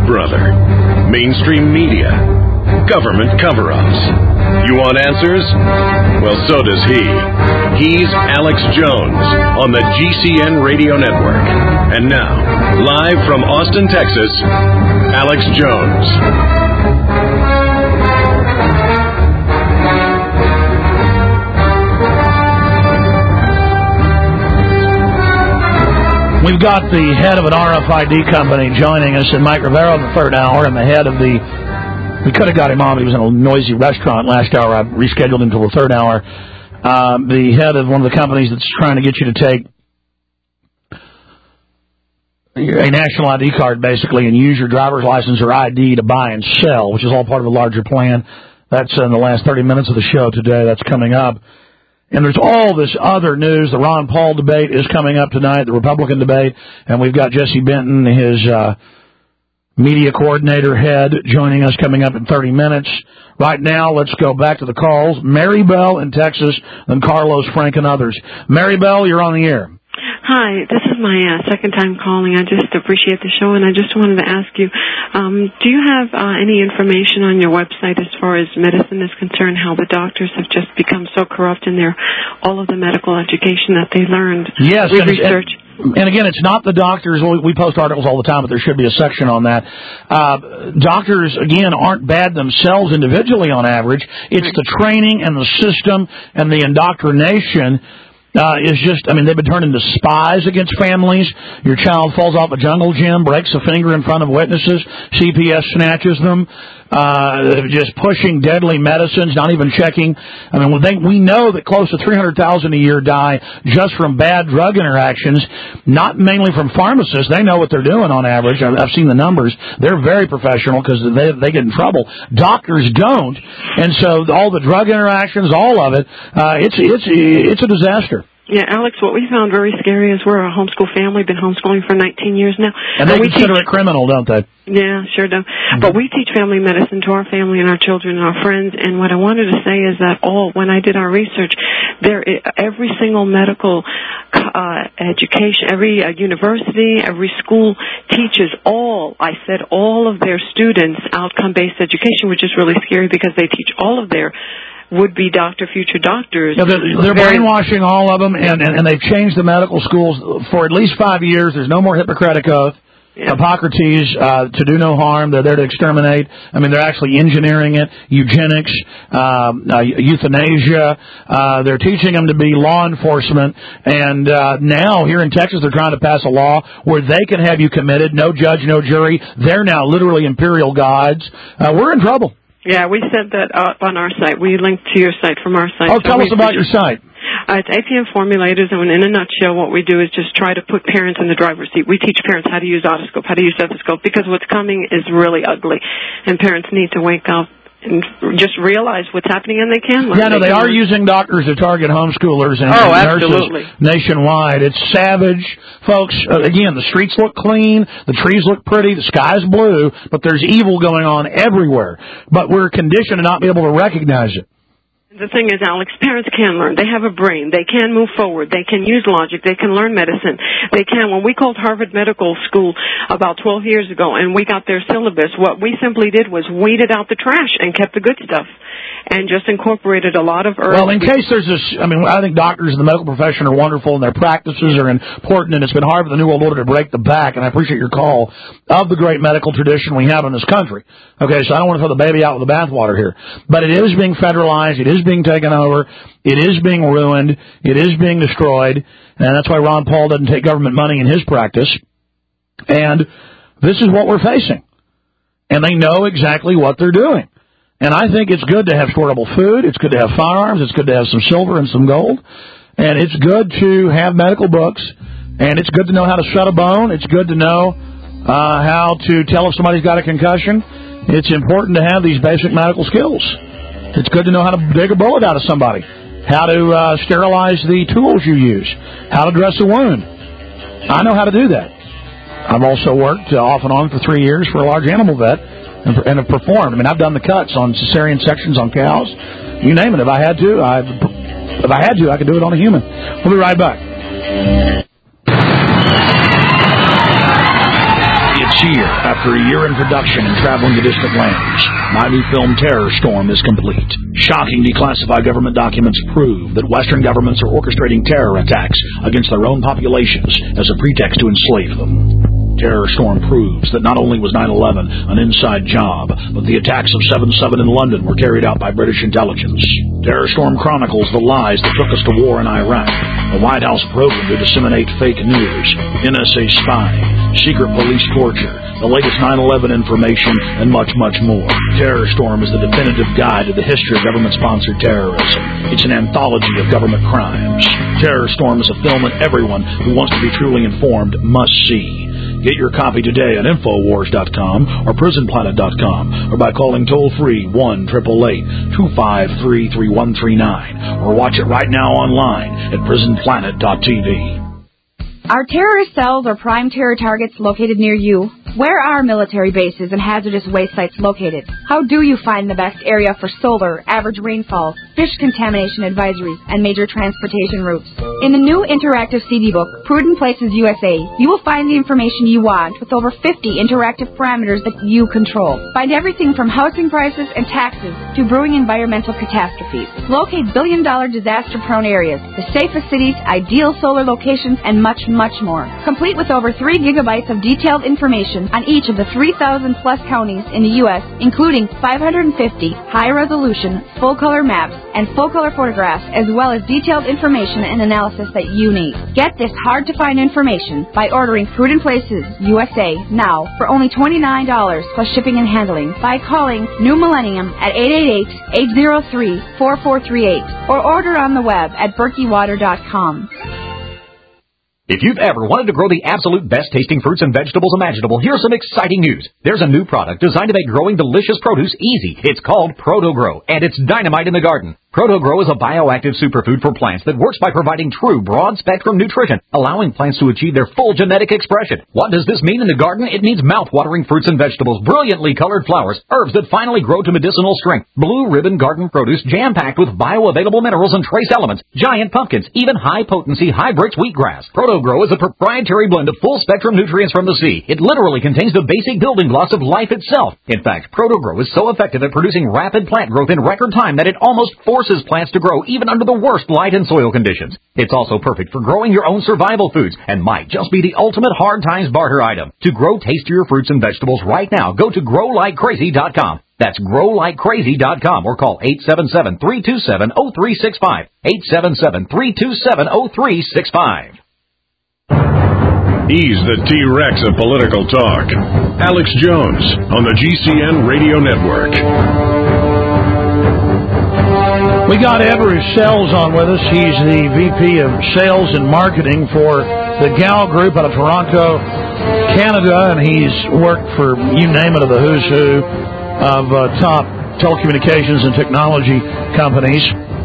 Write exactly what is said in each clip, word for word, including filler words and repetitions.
brother. Mainstream media. Government cover-ups. You want answers? Well, so does he. He's Alex Jones on the G C N Radio Network. And now, live from Austin, Texas, Alex Jones. We've got the head of an R F I D company joining us, and Mike Rivera in the third hour, and the head of the... We could have got him on, but he was in a noisy restaurant last hour. I rescheduled him until the third hour. Um, the head of one of the companies that's trying to get you to take a national I D card, basically, and use your driver's license or I D to buy and sell, which is all part of a larger plan. That's in the last thirty minutes of the show today. That's coming up. And there's all this other news. The Ron Paul debate is coming up tonight, the Republican debate, and we've got Jesse Benton, his uh, media coordinator head, joining us coming up in thirty minutes. Right now, let's go back to the calls. Mary Bell in Texas, then Carlos, Frank, and others. Mary Bell, you're on the air. Hi, this is my uh, second time calling. I just appreciate the show, and I just wanted to ask you, um, do you have uh, any information on your website as far as medicine is concerned, how the doctors have just become so corrupt in their all of the medical education that they learned? Yes, with and, research. And, and again, it's not the doctors. We post articles all the time, but there should be a section on that. Uh, doctors, again, aren't bad themselves individually on average. It's right. The training and the system and the indoctrination Uh, is just, I mean, they've been turned into spies against families. Your child falls off a jungle gym, breaks a finger in front of witnesses, C P S snatches them, uh, just pushing deadly medicines, not even checking. I mean, they, we know that close to three hundred thousand a year die just from bad drug interactions, not mainly from pharmacists. They know what they're doing on average. I've, I've seen the numbers. They're very professional because they, they get in trouble. Doctors don't. And so all the drug interactions, all of it, uh, it's, it's, it's a disaster. Yeah, Alex, what we found very scary is we're a homeschool family, been homeschooling for nineteen years now. And they and we consider teach, it criminal, don't they? Yeah, sure do. Mm-hmm. But we teach family medicine to our family and our children and our friends, and what I wanted to say is that all, when I did our research, there, every single medical uh, education, every uh, university, every school teaches all, I said all of their students outcome-based education, which is really scary because they teach all of their would-be doctor, future doctors. Yeah, they're they're brainwashing all of them, and, and, and they've changed the medical schools for at least five years. There's no more Hippocratic Oath, yeah. Hippocrates, uh, to do no harm. They're there to exterminate. I mean, they're actually engineering it, eugenics, um, uh, euthanasia. Uh, they're teaching them to be law enforcement. And uh, now, here in Texas, they're trying to pass a law where they can have you committed, no judge, no jury. They're now literally imperial gods. Uh, we're in trouble. Yeah, we said that up on our site. We linked to your site from our site. Oh, tell so us about your site. Uh, it's A P M Formulators, and in a nutshell, what we do is just try to put parents in the driver's seat. We teach parents how to use otoscope, how to use stethoscope, because what's coming is really ugly, and parents need to wake up and just realize what's happening, and they can learn. Yeah, no, they, they are learn. using doctors to target homeschoolers and, oh, and absolutely. nurses nationwide. It's savage. Folks, uh, again, the streets look clean, the trees look pretty, the sky's blue, but there's evil going on everywhere. But we're conditioned to not be able to recognize it. The thing is, Alex, parents can learn. They have a brain. They can move forward. They can use logic. They can learn medicine. They can. When we called Harvard Medical School about twelve years ago and we got their syllabus, what we simply did was weeded out the trash and kept the good stuff and just incorporated a lot of herbs. Well, in case there's this, I mean, I think doctors in the medical profession are wonderful and their practices are important, and it's been hard for the New World Order to break the back, and I appreciate your call, of the great medical tradition we have in this country. Okay, so I don't want to throw the baby out with the bathwater here. But it is being federalized. It is being taken over. It is being ruined. It is being destroyed. And that's why Ron Paul doesn't take government money in his practice. And this is what we're facing. And they know exactly what they're doing. And I think it's good to have storable food. It's good to have firearms. It's good to have some silver and some gold. And it's good to have medical books. And it's good to know how to shut a bone. It's good to know uh, how to tell if somebody's got a concussion. It's important to have these basic medical skills. It's good to know how to dig a bullet out of somebody, how to uh, sterilize the tools you use, how to dress a wound. I know how to do that. I've also worked uh, off and on for three years for a large animal vet and, and have performed. I mean, I've done the cuts on cesarean sections on cows. You name it. If I had to, I, if I had to, I could do it on a human. We'll be right back. It's It's here. After a year in production and traveling to distant lands, my new film Terror Storm is complete. Shocking declassified government documents prove that Western governments are orchestrating terror attacks against their own populations as a pretext to enslave them. Terror Storm proves that not only was nine eleven an inside job, but the attacks of seven seven in London were carried out by British intelligence. Terror Storm chronicles the lies that took us to war in Iraq, the White House program to disseminate fake news, N S A spying, secret police torture, the latest nine eleven information, and much, much more. Terror Storm is the definitive guide to the history of government-sponsored terrorism. It's an anthology of government crimes. Terror Storm is a film that everyone who wants to be truly informed must see. Get your copy today at Infowars dot com or Prison Planet dot com or by calling toll-free one eight eight eight, two five three, three one three nine or watch it right now online at Prison Planet dot T V. Are terrorist cells or prime terror targets located near you? Where are military bases and hazardous waste sites located? How do you find the best area for solar, average rainfall, fish contamination advisories, and major transportation routes? In the new interactive C D book, Prudent Places U S A, you will find the information you want with over fifty interactive parameters that you control. Find everything from housing prices and taxes to brewing environmental catastrophes. Locate billion-dollar disaster-prone areas, the safest cities, ideal solar locations, and much, much more. Complete with over three gigabytes of detailed information on each of the three thousand plus counties in the U S, including five hundred fifty high-resolution, full-color maps and full-color photographs, as well as detailed information and analysis that you need. Get this hard-to-find information by ordering Prudent Places U S A now for only twenty-nine dollars plus shipping and handling by calling New Millennium at eight eight eight, eight zero three, four four three eight or order on the web at berkey water dot com. If you've ever wanted to grow the absolute best-tasting fruits and vegetables imaginable, here's some exciting news. There's a new product designed to make growing delicious produce easy. It's called ProtoGrow, and it's dynamite in the garden. ProtoGrow is a bioactive superfood for plants that works by providing true broad-spectrum nutrition, allowing plants to achieve their full genetic expression. What does this mean in the garden? It means mouth-watering fruits and vegetables, brilliantly colored flowers, herbs that finally grow to medicinal strength, blue ribbon garden produce jam-packed with bioavailable minerals and trace elements, giant pumpkins, even high-potency hybrid wheatgrass. ProtoGrow is a proprietary blend of full-spectrum nutrients from the sea. It literally contains the basic building blocks of life itself. In fact, ProtoGrow is so effective at producing rapid plant growth in record time that it almost forces plants to grow even under the worst light and soil conditions. It's also perfect for growing your own survival foods and might just be the ultimate hard times barter item. To grow tastier fruits and vegetables right now, go to grow like crazy dot com. That's grow like crazy dot com or call eight seven seven, three two seven, zero three six five. eight seven seven, three two seven, zero three six five. He's the T-Rex of political talk. Alex Jones on the G C N Radio Network. We got Ed Russells on with us. He's the V P of Sales and Marketing for the Gow Group out of Toronto, Canada, and he's worked for, you name it, of the who's who of uh, top telecommunications and technology companies.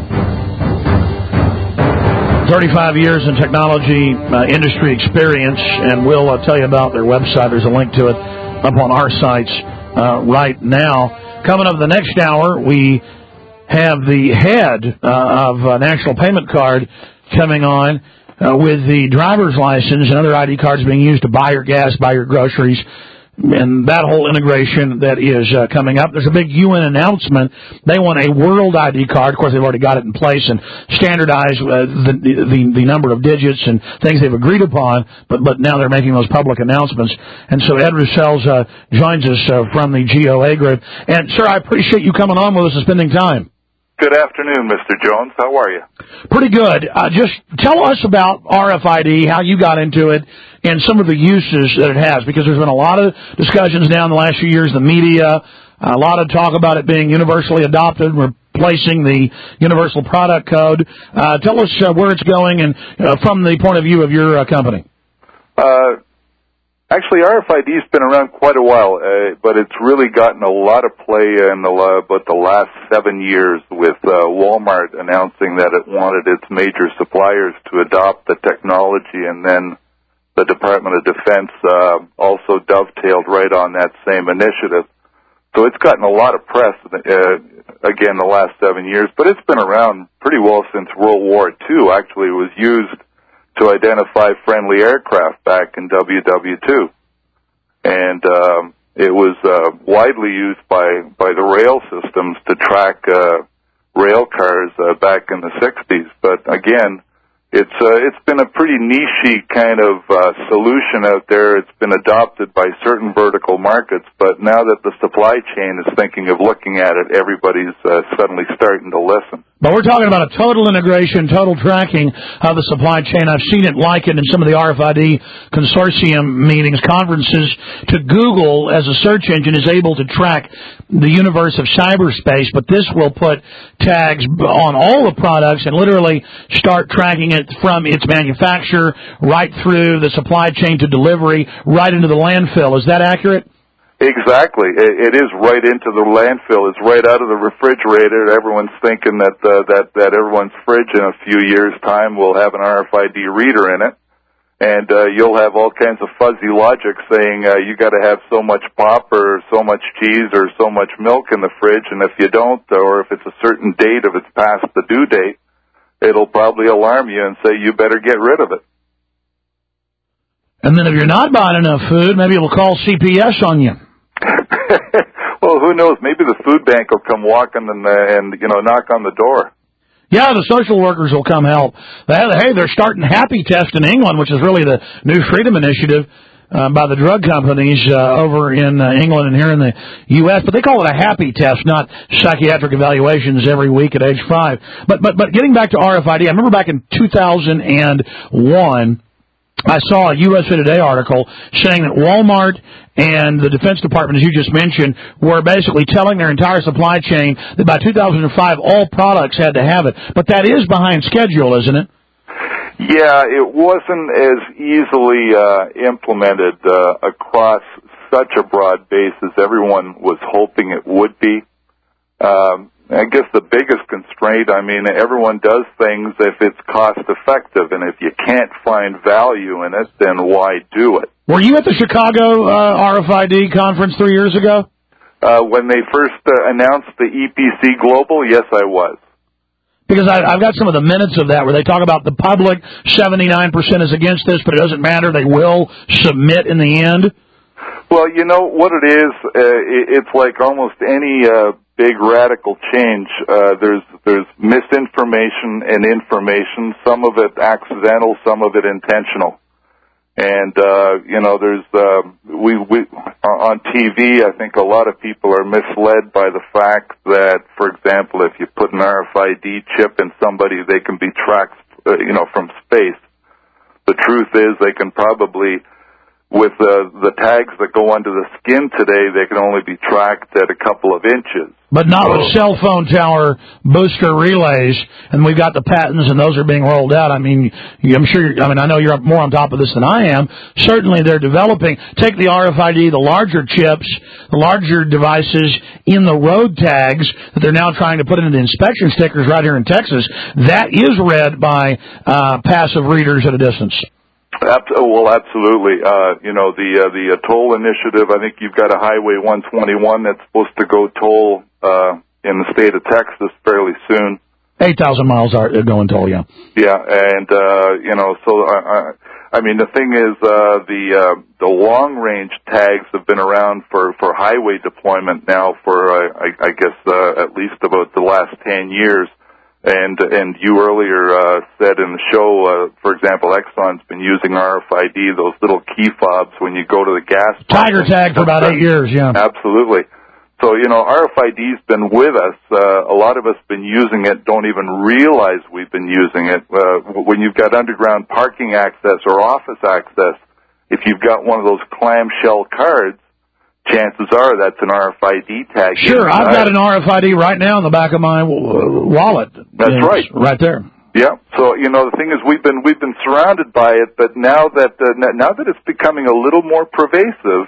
thirty-five years in technology uh, industry experience, and we'll uh, tell you about their website. There's a link to it up on our sites uh, right now. Coming up the next hour, we have the head uh, of uh, National Payment Card coming on uh, with the driver's license and other I D cards being used to buy your gas, buy your groceries, and that whole integration that is uh, coming up. There's a big U N announcement. They want a world I D card. Of course, they've already got it in place and standardized uh, the, the the number of digits and things they've agreed upon, but but now they're making those public announcements. And so Ed Russells uh, joins us uh, from the G O A Group. And, sir, I appreciate you coming on with us and spending time. Good afternoon, Mister Jones. How are you? Pretty good. Uh, just tell us about R F I D, how you got into it, and some of the uses that it has, because there's been a lot of discussions now in the last few years, the media, a lot of talk about it being universally adopted, replacing the Universal Product Code. Uh, tell us uh, where it's going and uh, from the point of view of your uh, company. Uh, actually, R F I D's been around quite a while, uh, but it's really gotten a lot of play in the about the last seven years with uh, Walmart announcing that it wanted its major suppliers to adopt the technology, and then the Department of Defense uh, also dovetailed right on that same initiative. So it's gotten a lot of press, uh, again, the last seven years, but it's been around pretty well since World War Two. Actually, it was used to identify friendly aircraft back in W W two. and um, it was uh, widely used by, by the rail systems to track uh, rail cars uh, back in the sixties. But again, it's uh, it's been a pretty niche-y kind of uh, solution out there. It's been adopted by certain vertical markets, but now that the supply chain is thinking of looking at it, everybody's uh, suddenly starting to listen. But we're talking about a total integration, total tracking of the supply chain. I've seen it likened in some of the R F I D consortium meetings, conferences, to Google as a search engine is able to track the universe of cyberspace, but this will put tags on all the products and literally start tracking it from its manufacturer right through the supply chain to delivery, right into the landfill. Is that accurate? Exactly. It is right into the landfill. It's right out of the refrigerator. Everyone's thinking that uh, that that everyone's fridge in a few years' time will have an R F I D reader in it, and uh, you'll have all kinds of fuzzy logic saying uh, you got to have so much pop or so much cheese or so much milk in the fridge, and if you don't, or if it's a certain date, if it's past the due date, it'll probably alarm you and say you better get rid of it. And then if you're not buying enough food, maybe it'll call C P S on you. Well, who knows? Maybe the food bank will come walking and, uh, and you know, knock on the door. Yeah, the social workers will come help. They, hey, they're starting Happy Test in England, which is really the New Freedom Initiative uh, by the drug companies uh, over in uh, England and here in the U S But they call it a Happy Test, not psychiatric evaluations every week at age five. But but but getting back to R F I D, I remember back in two thousand one. I saw a U S A Today article saying that Walmart and the Defense Department, as you just mentioned, were basically telling their entire supply chain that by two thousand five all products had to have it. But that is behind schedule, isn't it? Yeah, it wasn't as easily uh, implemented uh, across such a broad base as everyone was hoping it would be. Um, I guess the biggest constraint, I mean, everyone does things if it's cost effective, and if you can't find value in it, then why do it? Were you at the Chicago uh, R F I D conference three years ago? Uh, when they first uh, announced the E P C Global, yes, I was. Because I, I've got some of the minutes of that where they talk about the public, seventy-nine percent is against this, but it doesn't matter, they will submit in the end. Well, you know what it is? Uh, it's like almost any uh, big radical change. Uh, there's there's misinformation and information. Some of it accidental, some of it intentional. And uh, you know, there's uh, we we on T V. I think a lot of people are misled by the fact that, for example, if you put an R F I D chip in somebody, they can be tracked, uh, you know, from space. The truth is, they can probably, with uh, the tags that go under the skin today, they can only be tracked at a couple of inches. But not with cell phone tower booster relays, and we've got the patents, and those are being rolled out. I mean, I'm sure, you're, I mean, I know you're more on top of this than I am. Certainly they're developing. Take the R F I D, the larger chips, the larger devices in the road tags that they're now trying to put into the inspection stickers right here in Texas. That is read by uh, passive readers at a distance. Well, absolutely. Uh, you know, the uh, the uh, toll initiative, I think you've got a Highway one twenty-one that's supposed to go toll uh, in the state of Texas fairly soon. eight thousand miles are going toll, yeah. Yeah, and, uh, you know, so, I, I mean, the thing is, uh, the uh, the long-range tags have been around for, for highway deployment now for, uh, I, I guess, uh, at least about the last ten years. And and you earlier uh, said in the show, uh, for example, Exxon's been using R F I D, those little key fobs when you go to the gas pump. Tiger tag for about eight years, yeah. Absolutely. So, you know, R F I D's been with us. Uh, a lot of us been using it, don't even realize we've been using it. Uh, when you've got underground parking access or office access, if you've got one of those clamshell cards, chances are that's an R F I D tag. Sure, I've got an R F I D right now in the back of my wallet. That's it's right, right there. Yeah. So you know the thing is we've been we've been surrounded by it, but now that uh, now that it's becoming a little more pervasive,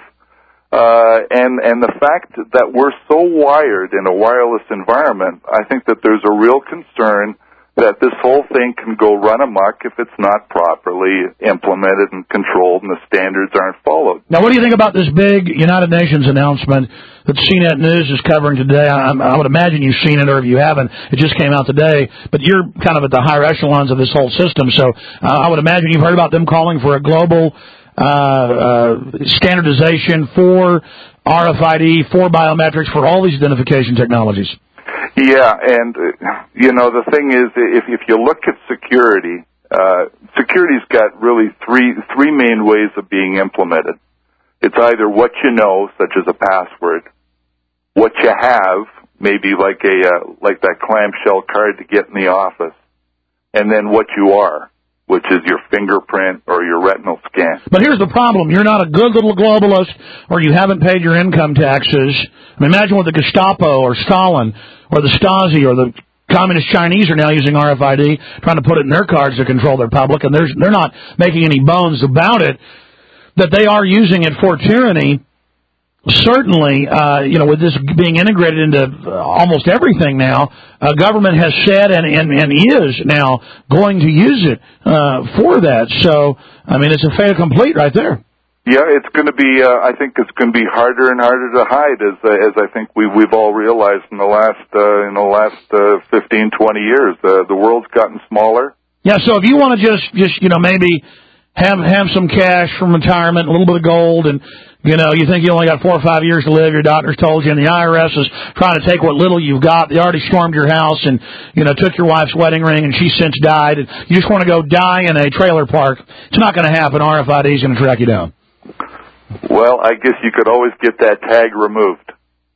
uh, and and the fact that we're so wired in a wireless environment, I think that there's a real concern that this whole thing can go run amok if it's not properly implemented and controlled and the standards aren't followed. Now, what do you think about this big United Nations announcement that C net News is covering today? I, I would imagine you've seen it, or if you haven't, it just came out today. But you're kind of at the higher echelons of this whole system, so uh, I would imagine you've heard about them calling for a global uh, uh, standardization for R F I D, for biometrics, for all these identification technologies. Yeah, and, uh, you know, the thing is, if, if you look at security, uh, security's got really three, three main ways of being implemented. It's either what you know, such as a password, what you have, maybe like a, uh, like that clamshell card to get in the office, and then what you are, which is your fingerprint or your retinal scan. But here's the problem. You're not a good little globalist, or you haven't paid your income taxes. I mean, imagine what the Gestapo or Stalin or the Stasi or the Communist Chinese are now using R F I D, trying to put it in their cards to control their public, and there's, they're not making any bones about it, that they are using it for tyranny. Certainly, uh, you know, with this being integrated into almost everything now, uh, government has said and, and, and is now going to use it uh, for that. So, I mean, it's a fait accompli right there. Yeah, it's going to be. Uh, I think it's going to be harder and harder to hide, as uh, as I think we we've all realized in the last uh, in the last uh, fifteen, twenty years. Uh, the world's gotten smaller. Yeah. So if you want to just just you know maybe have have some cash from retirement, a little bit of gold, and you know, you think you only got four or five years to live, your doctor's told you, and the I R S is trying to take what little you've got. They already stormed your house and, you know, took your wife's wedding ring, and she's since died. And you just want to go die in a trailer park. It's not going to happen. R F I D is going to track you down. Well, I guess you could always get that tag removed.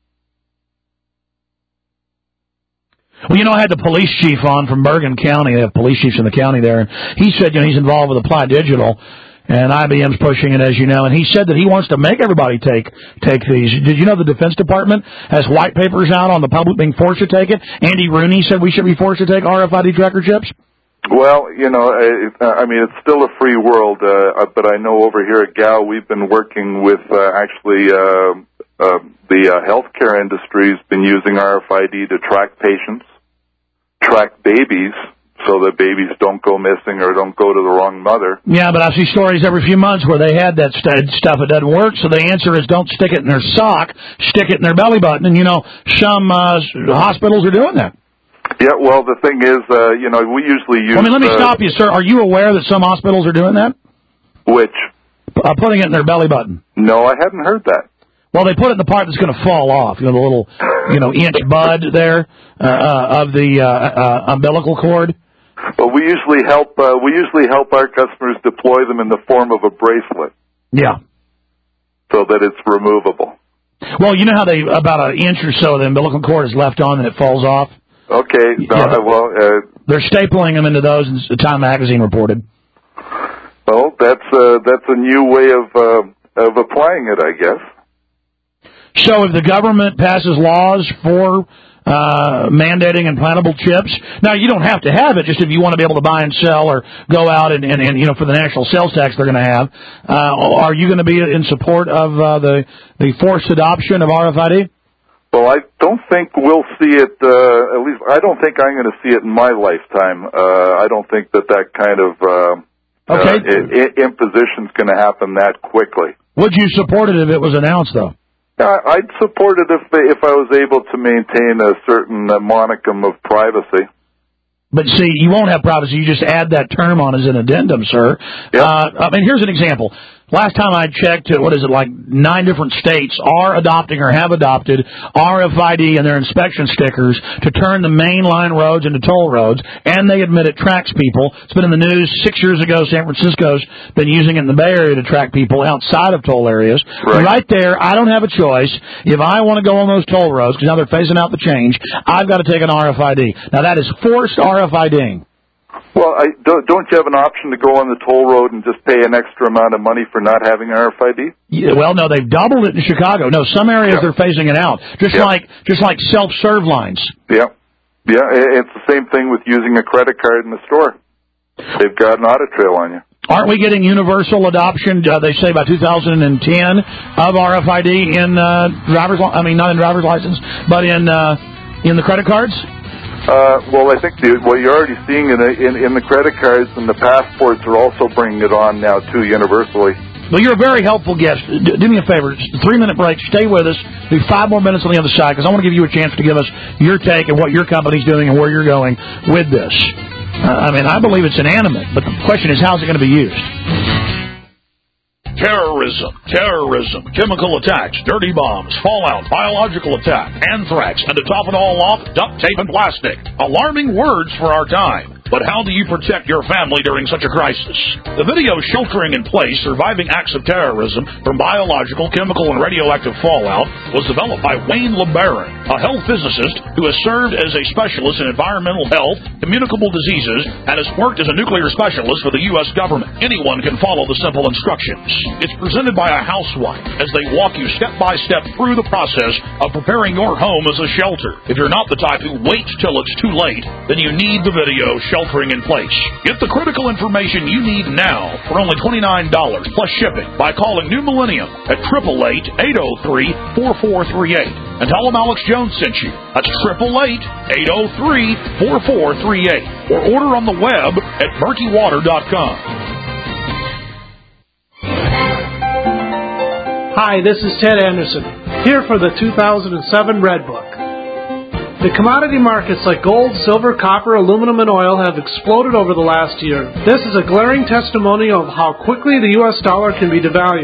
Well, you know, I had the police chief on from Bergen County. They have police chiefs in the county there, and he said, you know, he's involved with Apply Digital. And I B M's pushing it, as you know, and he said that he wants to make everybody take take these. Did you know the Defense Department has white papers out on the public being forced to take it? Andy Rooney said we should be forced to take R F I D tracker chips. Well, you know, it, I mean, it's still a free world, uh, but I know over here at G A O we've been working with uh, actually uh, uh, the uh, healthcare industry's been using R F I D to track patients, track babies, so that babies don't go missing or don't go to the wrong mother. Yeah, but I see stories every few months where they had that st- stuff. It doesn't work, so the answer is don't stick it in their sock, stick it in their belly button. And, you know, some uh, hospitals are doing that. Yeah, well, the thing is, uh, you know, we usually use... I mean, let me uh, stop you, sir. Are you aware that some hospitals are doing that? Which? Uh, putting it in their belly button. No, I hadn't heard that. Well, they put it in the part that's going to fall off, you know, the little, you know, inch bud there uh, uh, of the uh, uh, umbilical cord. Well, we usually help. Uh, we usually help our customers deploy them in the form of a bracelet. Yeah. So that it's removable. Well, you know how they about an inch or so of the umbilical cord is left on and it falls off. Okay. No, yeah, well, uh, they're stapling them into those, and Time Magazine reported. Well, that's uh, that's a new way of uh, of applying it, I guess. So, if the government passes laws for Uh, mandating implantable chips. Now, you don't have to have it, just if you want to be able to buy and sell or go out and, and, and you know, for the national sales tax they're going to have. Uh, are you going to be in support of uh, the, the forced adoption of R F I D? Well, I don't think we'll see it, uh, at least I don't think I'm going to see it in my lifetime. Uh, I don't think that that kind of uh, okay. uh, I- I- imposition is going to happen that quickly. Would you support it if it was announced, though? I'd support it if if I was able to maintain a certain uh, monicum of privacy. But see, you won't have privacy. You just add that term on as an addendum, sir. Yep. Uh, I mean, here's an example. Last time I checked, what is it, like nine different states are adopting or have adopted R F I D and their inspection stickers to turn the main line roads into toll roads, and they admit it tracks people. It's been in the news six years ago. San Francisco's been using it in the Bay Area to track people outside of toll areas. Right, right there, I don't have a choice. If I want to go on those toll roads, because now they're phasing out the change, I've got to take an R F I D. Now, that is forced R F I D-ing. Well, I, don't, don't you have an option to go on the toll road and just pay an extra amount of money for not having R F I D? Yeah, well, no, they've doubled it in Chicago. No, some areas yeah. they're phasing it out, just yeah. like just like self-serve lines. Yeah, yeah. It's the same thing with using a credit card in the store. They've got an audit trail on you. Aren't we getting universal adoption? Uh, they say by two thousand ten of R F I D in uh, driver's. I mean, not in driver's license, but in uh, in the credit cards. Uh, well, I think the, well, you're already seeing it in, in the credit cards, and the passports are also bringing it on now, too, universally. Well, you're a very helpful guest. D- do me a favor, three-minute break. Stay with us. Do five more minutes on the other side, because I want to give you a chance to give us your take and what your company's doing and where you're going with this. Uh, I mean, I believe it's inanimate, but the question is, how's it going to be used? Terrorism, terrorism, chemical attacks, dirty bombs, fallout, biological attack, anthrax, and to top it all off, duct tape and plastic. Alarming words for our time. But how do you protect your family during such a crisis? The video Sheltering in Place, Surviving Acts of Terrorism from Biological, Chemical, and Radioactive Fallout was developed by Wayne LeBaron, a health physicist who has served as a specialist in environmental health, communicable diseases, and has worked as a nuclear specialist for the U S government. Anyone can follow the simple instructions. It's presented by a housewife as they walk you step by step through the process of preparing your home as a shelter. If you're not the type who waits till it's too late, then you need the video Sheltering in Place. Get the critical information you need now for only twenty-nine dollars plus shipping by calling New Millennium at eight eight eight, eight oh three, four four three eight and tell them Alex Jones sent you. That's eight eight eight, eight oh three, four four three eight or order on the web at murky water dot com. Hi, this is Ted Anderson, here for the two thousand seven Red Book. The commodity markets like gold, silver, copper, aluminum, and oil have exploded over the last year. This is a glaring testimonial of how quickly the U S dollar can be devalued.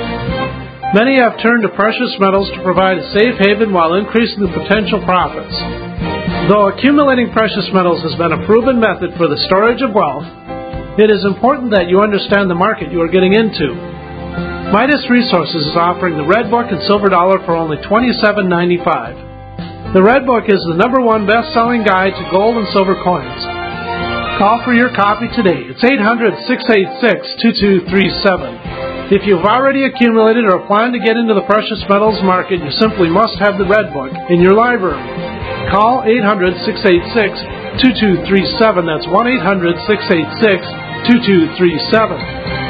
Many have turned to precious metals to provide a safe haven while increasing the potential profits. Though accumulating precious metals has been a proven method for the storage of wealth, it is important that you understand the market you are getting into. Midas Resources is offering the Red Book and Silver Dollar for only twenty-seven ninety-five. The Red Book is the number one best-selling guide to gold and silver coins. Call for your copy today. It's eight hundred, six eight six, two two three seven. If you've already accumulated or plan to get into the precious metals market, you simply must have the Red Book in your library. Call eight hundred, six eight six, two two three seven. That's one eight hundred, six eight six, two two three seven.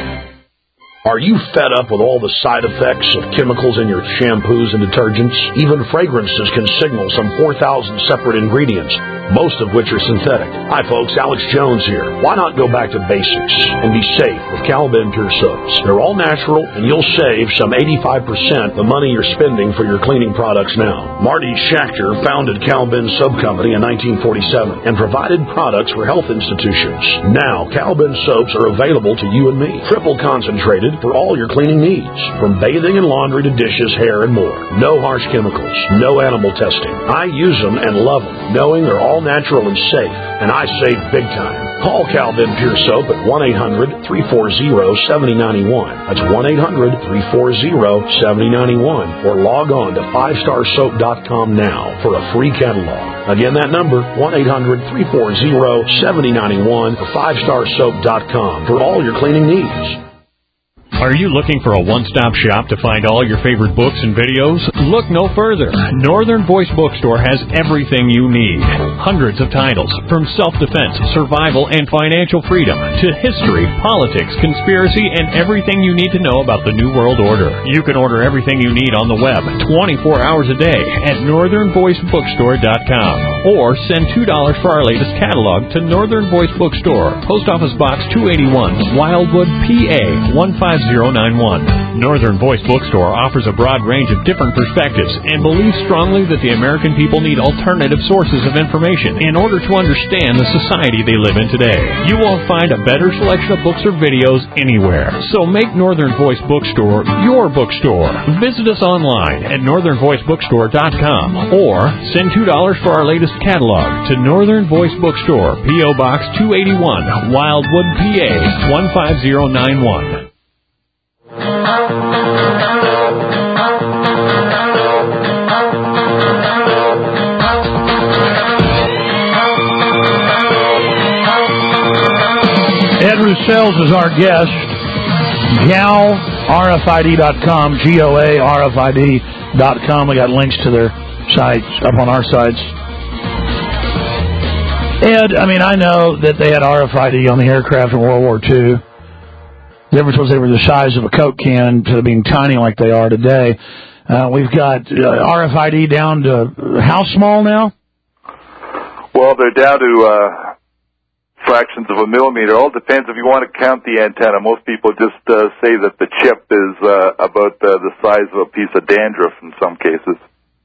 Are you fed up with all the side effects of chemicals in your shampoos and detergents? Even fragrances can signal some four thousand separate ingredients, most of which are synthetic. Hi folks, Alex Jones here. Why not go back to basics and be safe with Cal-Ben Pure Soaps? They're all natural and you'll save some eighty-five percent the money you're spending for your cleaning products now. Marty Schachter founded Cal-Ben Soap Company in nineteen forty-seven and provided products for health institutions. Now, Cal-Ben soaps are available to you and me. Triple concentrated for all your cleaning needs, from bathing and laundry to dishes, hair, and more. No harsh chemicals, no animal testing. I use them and love them, knowing they're all natural and safe, and I save big time. Call Cal-Ben Pure Soap at one eight hundred, three four zero, seven oh nine one. That's one eight hundred, three four zero, seven oh nine one, or log on to five star soap dot com now for a free catalog. Again, that number, one eight hundred, three four zero, seven oh nine one, or five star soap dot com for all your cleaning needs. Are you looking for a one-stop shop to find all your favorite books and videos? Look no further. Northern Voice Bookstore has everything you need. Hundreds of titles, from self-defense, survival, and financial freedom, to history, politics, conspiracy, and everything you need to know about the New World Order. You can order everything you need on the web twenty-four hours a day at northern voice bookstore dot com. Or send two dollars for our latest catalog to Northern Voice Bookstore, Post Office Box two eighty-one, Wildwood, P A one five zero nine one. Northern Voice Bookstore offers a broad range of different perspectives and believes strongly that the American people need alternative sources of information in order to understand the society they live in today. You won't find a better selection of books or videos anywhere. So make Northern Voice Bookstore your bookstore. Visit us online at northern voice bookstore dot com or send two dollars for our latest catalog to Northern Voice Bookstore, P O Box two eighty-one, Wildwood, P A one five zero nine one. Ed Roussells is our guest. Goa R F I D dot com, G O A R F I D dot com. We got links to their sites up on our sites. Ed, I mean, I know that they had R F I D on the aircraft in World War Two. The difference was they were the size of a Coke can to being tiny like they are today. Uh, we've got uh, R F I D down to how small now? Well, they're down to uh, fractions of a millimeter. All depends if you want to count the antenna. Most people just uh, say that the chip is uh, about uh, the size of a piece of dandruff in some cases.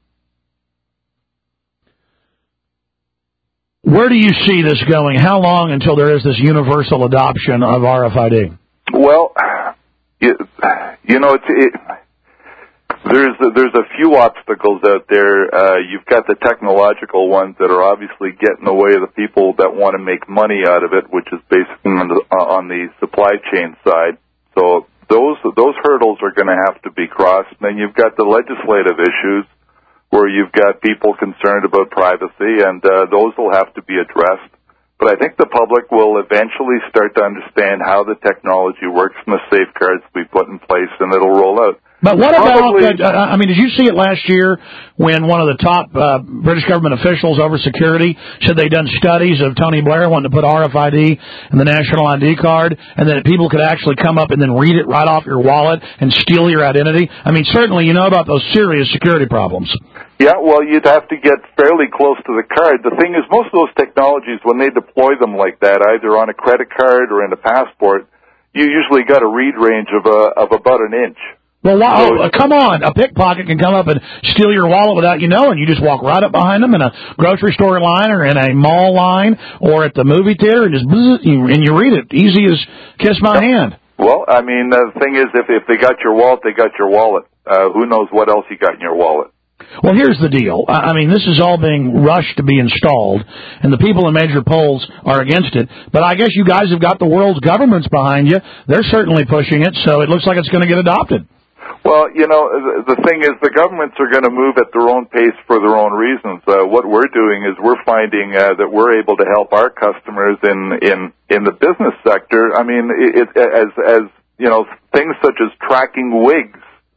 Where do you see this going? How long until there is this universal adoption of R F I D? Well, you, you know, it's, it, there's there's a few obstacles out there. Uh, you've got the technological ones that are obviously getting away the people that want to make money out of it, which is basically on the, on the supply chain side. So those those hurdles are going to have to be crossed. And then you've got the legislative issues where you've got people concerned about privacy, and uh, those will have to be addressed. But I think the public will eventually start to understand how the technology works and the safeguards we put in place, and it'll roll out. But what Probably, about, uh, I mean, did you see it last year when one of the top uh, British government officials over security said they'd done studies of Tony Blair wanting to put R F I D in the national I D card, and that people could actually come up and then read it right off your wallet and steal your identity? I mean, certainly you know about those serious security problems. Yeah, well, you'd have to get fairly close to the card. The thing is, most of those technologies, when they deploy them like that, either on a credit card or in a passport, you usually got a read range of, uh, of about an inch. Well, wow, oh, come on. A pickpocket can come up and steal your wallet without you knowing. You just walk right up behind them in a grocery store line or in a mall line or at the movie theater and just bzz, and you read it. Easy as kiss my hand. Well, I mean, the thing is, if, if they got your wallet, they got your wallet. Uh, who knows what else you got in your wallet? Well, here's the deal. I mean, this is all being rushed to be installed, and the people in major polls are against it. But I guess you guys have got the world's governments behind you. They're certainly pushing it, so it looks like it's going to get adopted. Well, you know, the thing is the governments are going to move at their own pace for their own reasons. Uh, what we're doing is we're finding uh, that we're able to help our customers in, in, in the business sector. I mean, it, as, as, you know, things such as tracking wigs.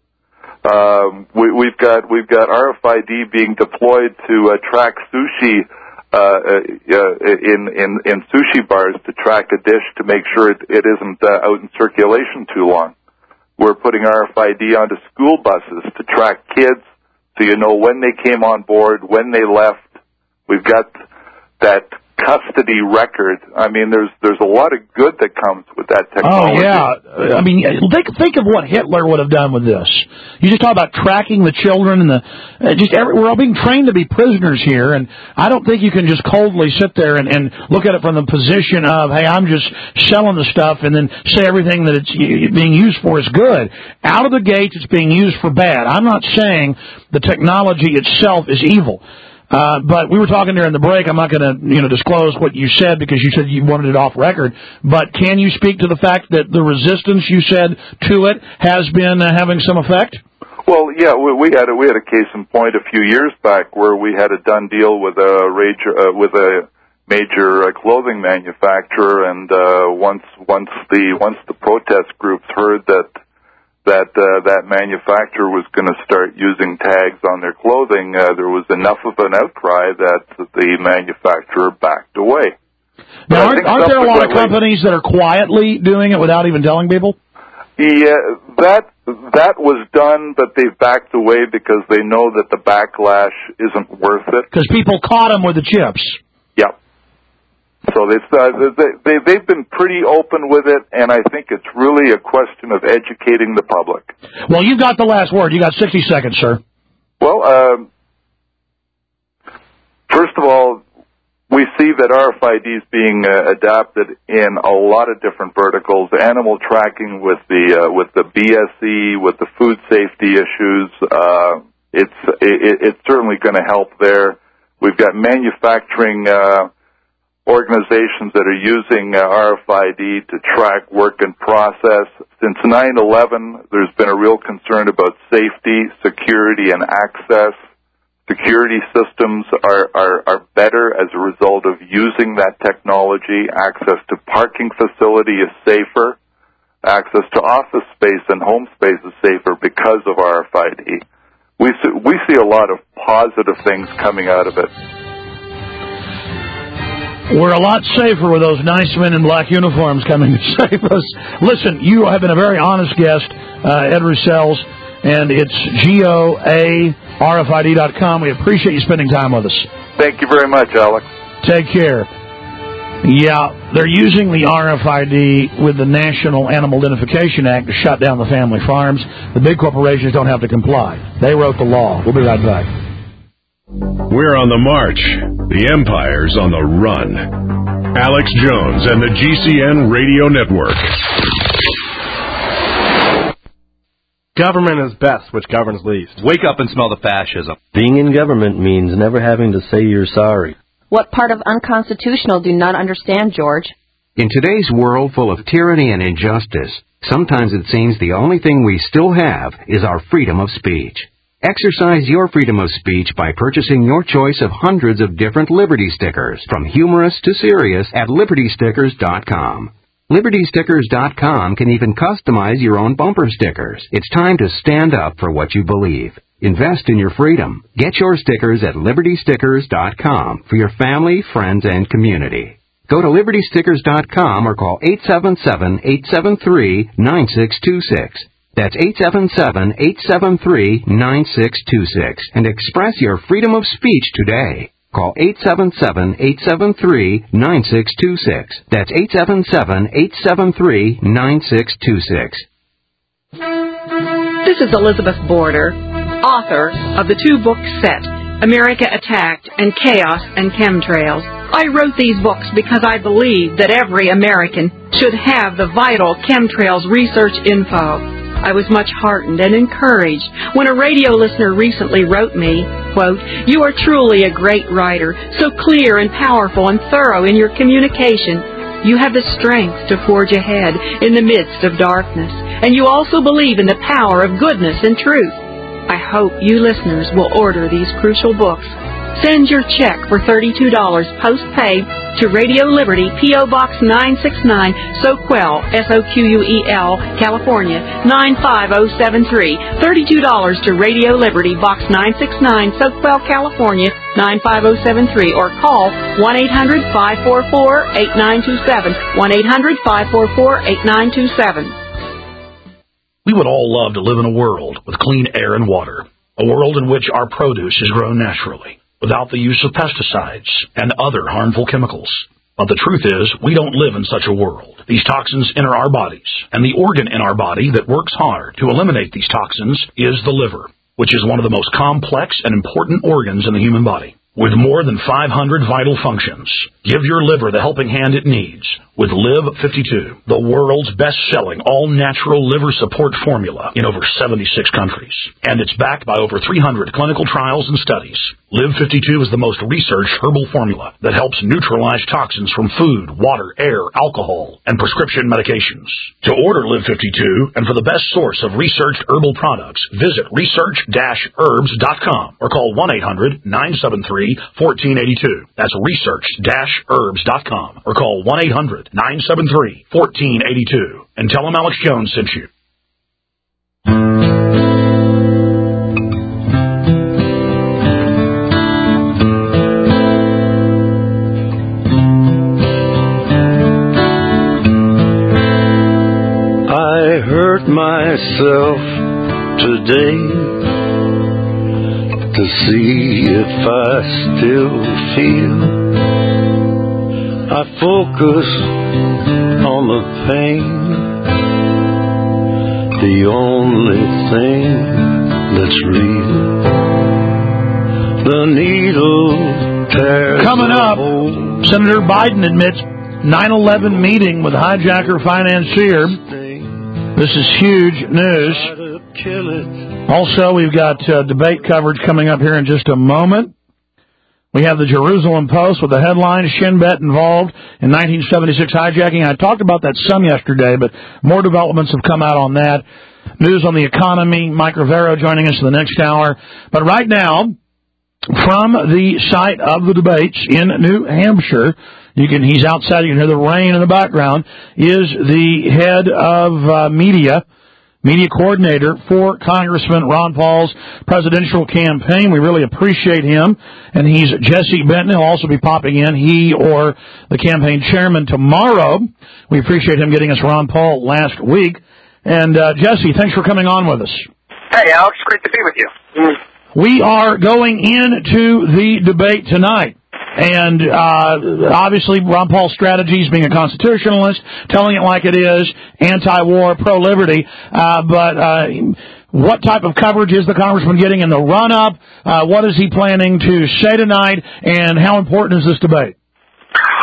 Um, we, we've got, we've got R F I D being deployed to uh, track sushi, uh, uh, in, in, in sushi bars to track a dish to make sure it, it isn't uh, out in circulation too long. We're putting R F I D onto school buses to track kids so you know when they came on board, when they left. We've got that custody record. I mean, there's there's a lot of good that comes with that technology. Oh, yeah. I mean, think think of what Hitler would have done with this. You just talk about tracking the children and the uh, just every, we're all being trained to be prisoners here, and I don't think you can just coldly sit there and, and look at it from the position of, hey, I'm just selling the stuff, and then say everything that it's being used for is good. Out of the gates, it's being used for bad. I'm not saying the technology itself is evil. Uh, but we were talking during the break. I'm not going to, you know, disclose what you said because you said you wanted it off record. But can you speak to the fact that the resistance you said to it has been uh, having some effect? Well, yeah, we, we had a, we had a case in point a few years back where we had a done deal with a major uh, with a major uh, clothing manufacturer, and uh, once once the once the protest groups heard that. that uh, that manufacturer was going to start using tags on their clothing, uh, there was enough of an outcry that the manufacturer backed away. Now, aren't, aren't there a lot of companies that are quietly doing it without even telling people? Yeah, that that was done, but they've backed away because they know that the backlash isn't worth it. Because people caught them with the chips. Yep. So they've, uh, they, they, they've been pretty open with it, and I think it's really a question of educating the public. Well, you've got the last word. You got sixty seconds, sir. Well, um, first of all, we see that R F I D is being uh, adapted in a lot of different verticals. Animal tracking with the uh, with the B S E, with the food safety issues. Uh, it's it, it's certainly going to help there. We've got manufacturing uh, organizations that are using uh, R F I D to track work in process. Since nine eleven, there's been a real concern about safety, security, and access. Security systems are, are, are better as a result of using that technology. Access to parking facility is safer. Access to office space and home space is safer because of R F I D. We see, we see a lot of positive things coming out of it. We're a lot safer with those nice men in black uniforms coming to save us. Listen, you have been a very honest guest, uh, Ed Roussel's, and it's G O A R F I D dot com. We appreciate you spending time with us. Thank you very much, Alex. Take care. Yeah, they're using the R F I D with the National Animal Identification Act to shut down the family farms. The big corporations don't have to comply. They wrote the law. We'll be right back. We're on the march. The Empire's on the run. Alex Jones and the G C N Radio Network. Government is best, which governs least. Wake up and smell the fascism. Being in government means never having to say you're sorry. What part of unconstitutional do you not understand, George? In today's world full of tyranny and injustice, sometimes it seems the only thing we still have is our freedom of speech. Exercise your freedom of speech by purchasing your choice of hundreds of different Liberty stickers, from humorous to serious, at liberty stickers dot com. liberty stickers dot com can even customize your own bumper stickers. It's time to stand up for what you believe. Invest in your freedom. Get your stickers at liberty stickers dot com for your family, friends, and community. Go to liberty stickers dot com or call eight seven seven, eight seven three, nine six two six. That's eight seven seven, eight seven three, nine six two six and express your freedom of speech today. Call eight seven seven, eight seven three, nine six two six. That's eight seven seven, eight seven three, nine six two six. This is Elizabeth Border, author of the two-book set, America Attacked and Chaos and Chemtrails. I wrote these books because I believe that every American should have the vital chemtrails research info. I was much heartened and encouraged when a radio listener recently wrote me, quote, "You are truly a great writer, so clear and powerful and thorough in your communication. You have the strength to forge ahead in the midst of darkness, and you also believe in the power of goodness and truth. I hope you listeners will order these crucial books. Send your check for thirty-two dollars post-paid to Radio Liberty, P O. Box nine sixty-nine, Soquel, S O Q U E L, California, nine five oh seven three. thirty-two dollars to Radio Liberty, Box nine sixty-nine, Soquel, California, nine five oh seven three, or call one eight hundred, five four four, eight nine two seven, one eight hundred, five four four, eight nine two seven. We would all love to live in a world with clean air and water, a world in which our produce is grown naturally, without the use of pesticides and other harmful chemicals. But the truth is, we don't live in such a world. These toxins enter our bodies, and the organ in our body that works hard to eliminate these toxins is the liver, which is one of the most complex and important organs in the human body. With more than five hundred vital functions, give your liver the helping hand it needs with Live fifty-two, the world's best-selling all-natural liver support formula in over seventy-six countries. And it's backed by over three hundred clinical trials and studies. Live fifty-two is the most researched herbal formula that helps neutralize toxins from food, water, air, alcohol, and prescription medications. To order Live fifty-two and for the best source of researched herbal products, visit research dash herbs dot com or call one eight hundred, nine seven three, one four eight two. That's research dash herbs dot com or call one eight hundred, nine seven three, one four eight two and tell them Alex Jones sent you. I hurt myself today to see if I still feel. I focus on the pain, the only thing that's real. The needle tears. Coming up, Senator Biden admits nine eleven meeting with hijacker financier. This is huge news. Also, we've got uh, debate coverage coming up here in just a moment. We have the Jerusalem Post with the headline, Shin Bet involved in nineteen seventy-six hijacking. I talked about that some yesterday, but more developments have come out on that. News on the economy, Mike Rivero joining us in the next hour. But right now, from the site of the debates in New Hampshire, you can he's outside, you can hear the rain in the background, is the head of uh, media, media coordinator for Congressman Ron Paul's presidential campaign. We really appreciate him. And he's Jesse Benton. He'll also be popping in, he or the campaign chairman, tomorrow. We appreciate him getting us Ron Paul last week. And, uh, Jesse, thanks for coming on with us. Hey, Alex. Great to be with you. Mm. We are going into the debate tonight. And uh obviously, Ron Paul's strategies, being a constitutionalist, telling it like it is, anti-war, pro-liberty. Uh, but uh what type of coverage is the congressman getting in the run-up? Uh, what is he planning to say tonight? And how important is this debate?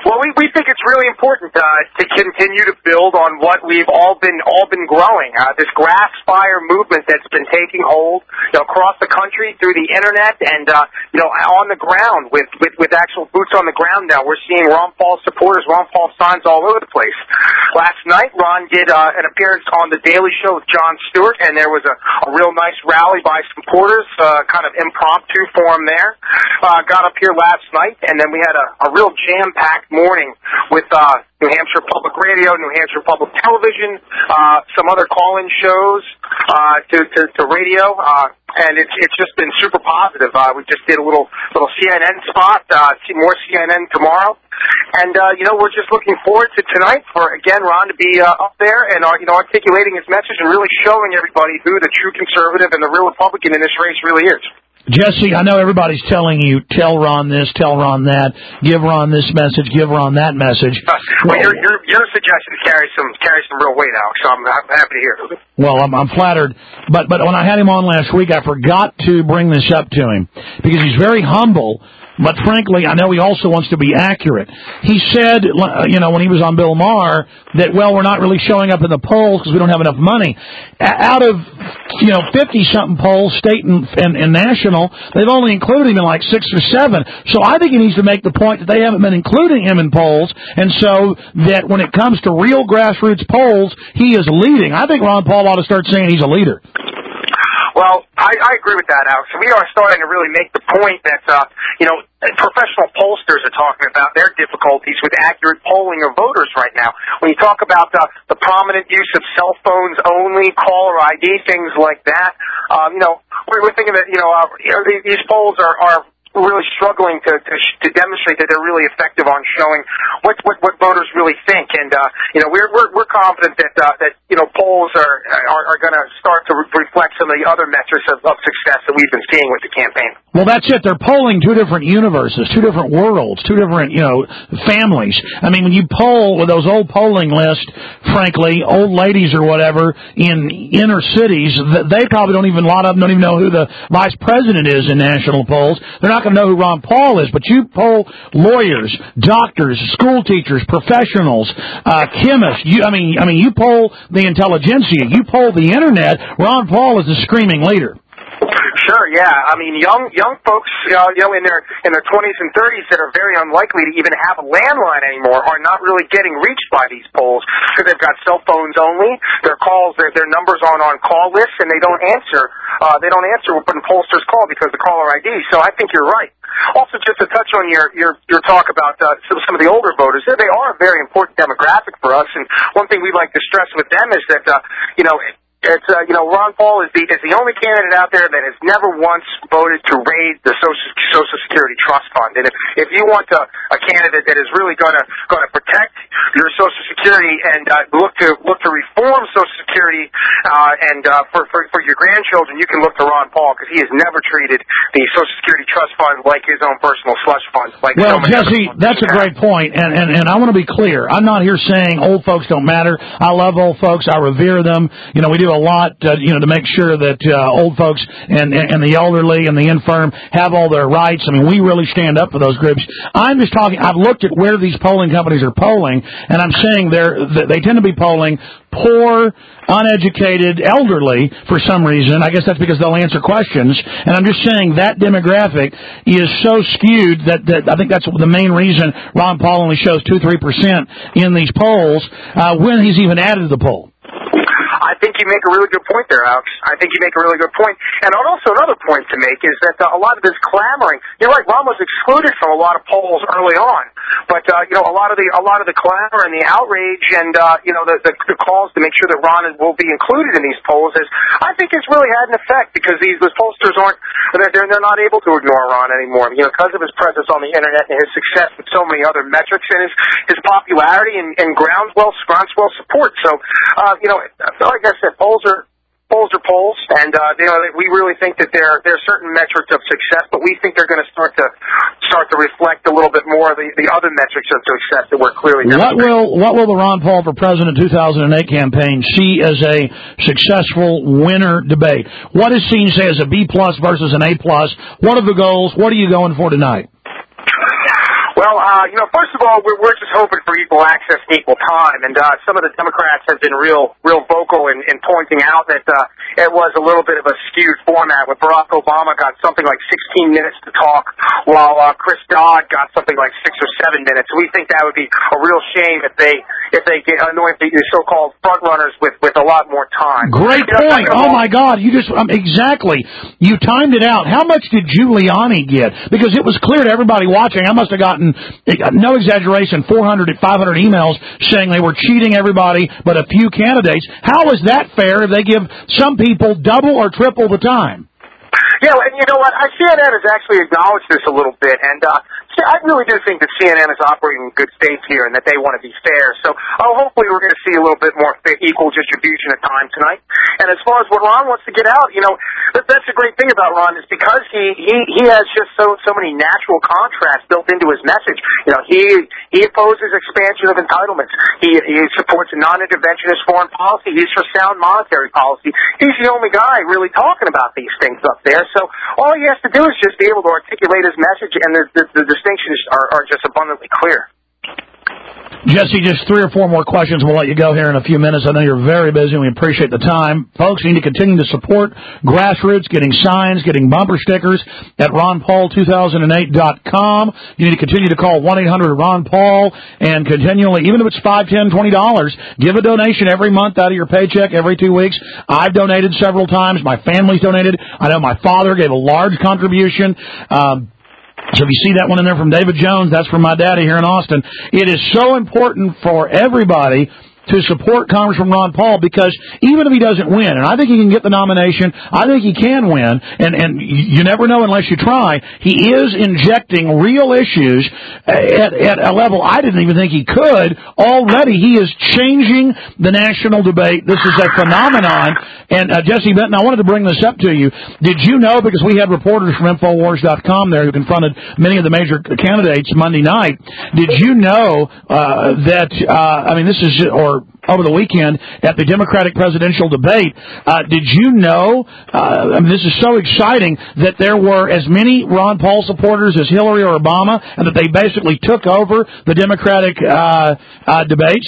Well, we, we think it's really important uh, to continue to build on what we've all been all been growing. Uh, this grass fire movement that's been taking hold, you know, across the country through the internet and uh, you know on the ground with, with with actual boots on the ground. Now we're seeing Ron Paul supporters, Ron Paul signs all over the place. Last night, Ron did uh, an appearance on the Daily Show with Jon Stewart, and there was a, a real nice rally by supporters, uh, kind of impromptu for him there. Uh, got up here last night, and then we had a, a real jam-packed morning with uh, New Hampshire Public Radio, New Hampshire Public Television, uh, some other call-in shows uh, to, to, to radio, uh, and it's it's just been super positive. Uh, we just did a little little C N N spot, uh, see more C N N tomorrow, and uh, you know we're just looking forward to tonight for again Ron to be uh, up there and uh, you know articulating his message and really showing everybody who the true conservative and the real Republican in this race really is. Jesse, I know everybody's telling you, tell Ron this, tell Ron that, give Ron this message, give Ron that message. Uh, well, your, your, your suggestions carry some carry some real weight, Alex, so I'm, I'm happy to hear it. Well, I'm, I'm flattered, but but when I had him on last week, I forgot to bring this up to him because he's very humble. But frankly, I know he also wants to be accurate. He said, you know, when he was on Bill Maher, that, well, we're not really showing up in the polls because we don't have enough money. Out of, you know, fifty-something polls, state and, and, and national, they've only included him in like six or seven. So I think he needs to make the point that they haven't been including him in polls, and so that when it comes to real grassroots polls, he is leading. I think Ron Paul ought to start saying he's a leader. Well, I, I agree with that, Alex. We are starting to really make the point that, uh, you know, professional pollsters are talking about their difficulties with accurate polling of voters right now. When you talk about uh, the prominent use of cell phones only, caller I D, things like that, um, you know, we're, we're thinking that, you know, uh, you know these polls are, are really struggling to, to to demonstrate that they're really effective on showing what what, what voters really think, and uh, you know we're we're we're confident that uh, that you know polls are are, are going to start to re- reflect some of the other metrics of, of success that we've been seeing with the campaign. Well, that's it. They're polling two different universes, two different worlds, two different you know families. I mean, when you poll with those old polling lists, frankly, old ladies or whatever in inner cities, they probably don't even a lot of them don't even know who the vice president is in national polls. They're not going to know who Ron Paul is, but you poll lawyers, doctors, school teachers, professionals, uh, chemists. You, I mean, I mean, you poll the intelligentsia, you poll the internet. Ron Paul is the screaming leader. Sure, yeah. I mean, young young folks, uh, you know, in their in their twenties and thirties that are very unlikely to even have a landline anymore are not really getting reached by these polls because they've got cell phones only. Their calls, their their numbers on on call lists, and they don't answer. Uh, they don't answer when pollsters call because of caller I D. So I think you're right. Also, just to touch on your your your talk about uh, some, some of the older voters, they are a very important demographic for us. And one thing we'd like to stress with them is that uh, you know. It's uh, you know Ron Paul is the is the only candidate out there that has never once voted to raid the Social Social Security Trust Fund. And if if you want a, a candidate that is really going to going to protect your Social Security and uh, look to look to reform Social Security uh, and uh, for, for for your grandchildren, you can look to Ron Paul because he has never treated the Social Security Trust Fund like his own personal slush fund. Like well, so Jesse, that's a great point, and, and and I want to be clear. I'm not here saying old folks don't matter. I love old folks. I revere them. You know, we do a lot, uh, you know, to make sure that uh, old folks and, and the elderly and the infirm have all their rights. I mean, we really stand up for those groups. I'm just talking. I've looked at where these polling companies are polling, and I'm saying they're they tend to be polling poor, uneducated, elderly for some reason. I guess that's because they'll answer questions. And I'm just saying that demographic is so skewed that, that I think that's the main reason Ron Paul only shows two, three percent in these polls uh, when he's even added to the poll. I think you make a really good point there, Alex. I think you make a really good point. And also another point to make is that uh, a lot of this clamoring, you're right, Ron was excluded from a lot of polls early on. But, uh, you know, a lot of the a lot of the clamor and the outrage and, uh, you know, the, the, the calls to make sure that Ron will be included in these polls is, I think it's really had an effect because these, these pollsters aren't, they're, they're not able to ignore Ron anymore, you know, because of his presence on the internet and his success with so many other metrics and his, his popularity and, and groundswell, groundswell support. So, uh, you know, like I said, polls are polls are polls, and uh, you know we really think that there there are certain metrics of success, but we think they're going to start to start to reflect a little bit more of the, the other metrics of success that we're clearly demonstrating. What will what will the Ron Paul for President two thousand eight campaign see as a successful winner debate? What is seen, say, as a B plus versus an A plus? What are the goals? What are you going for tonight? Well, uh, you know, first of all, we're, we're just hoping for equal access and equal time, and uh, some of the Democrats have been real, real vocal in, in pointing out that uh, it was a little bit of a skewed format, where Barack Obama got something like sixteen minutes to talk, while uh, Chris Dodd got something like six or seven minutes. We think that would be a real shame if they if they get anoint the so-called front runners with, with a lot more time. Great you know, point. Oh my God, you just um, exactly. You timed it out. How much did Giuliani get? Because it was clear to everybody watching. I must have gotten, no exaggeration, four hundred, five hundred emails saying they were cheating everybody but a few candidates. How is that fair if they give some people double or triple the time? Yeah, and you know what? C N N has actually acknowledged this a little bit, and uh, I really do think that C N N is operating in good faith here and that they want to be fair. So oh, hopefully we're going to see a little bit more equal distribution of time tonight. And as far as what Ron wants to get out, you know, that, that's the great thing about Ron is because he, he, he has just so so many natural contrasts built into his message. You know, he he opposes expansion of entitlements. He, he supports a non-interventionist foreign policy. He's for sound monetary policy. He's the only guy really talking about these things up there. So all he has to do is just be able to articulate his message, and the, the, the distinctions are, are just abundantly clear. Jesse, just three or four more questions. We'll let you go here in a few minutes. I know you're very busy, and we appreciate the time. Folks, you need to continue to support grassroots, getting signs, getting bumper stickers at ron paul two thousand eight dot com. You need to continue to call one eight hundred ron paul and continually, even if it's five, ten, twenty dollars, give a donation every month out of your paycheck every two weeks. I've donated several times. My family's donated. I know my father gave a large contribution. Um, So if you see that one in there from David Jones, that's from my daddy here in Austin. It is so important for everybody to support Congressman Ron Paul, because even if he doesn't win, and I think he can get the nomination, I think he can win, and, and you never know unless you try, he is injecting real issues at, at a level I didn't even think he could. Already he is changing the national debate. This is a phenomenon. And uh, Jesse Benton, I wanted to bring this up to you. Did you know, because we had reporters from Infowars dot com there who confronted many of the major candidates Monday night, did you know uh, that, uh, I mean, this is, or over the weekend at the Democratic presidential debate, uh, did you know, uh, I mean, this is so exciting, that there were as many Ron Paul supporters as Hillary or Obama, and that they basically took over the Democratic uh, uh, debates?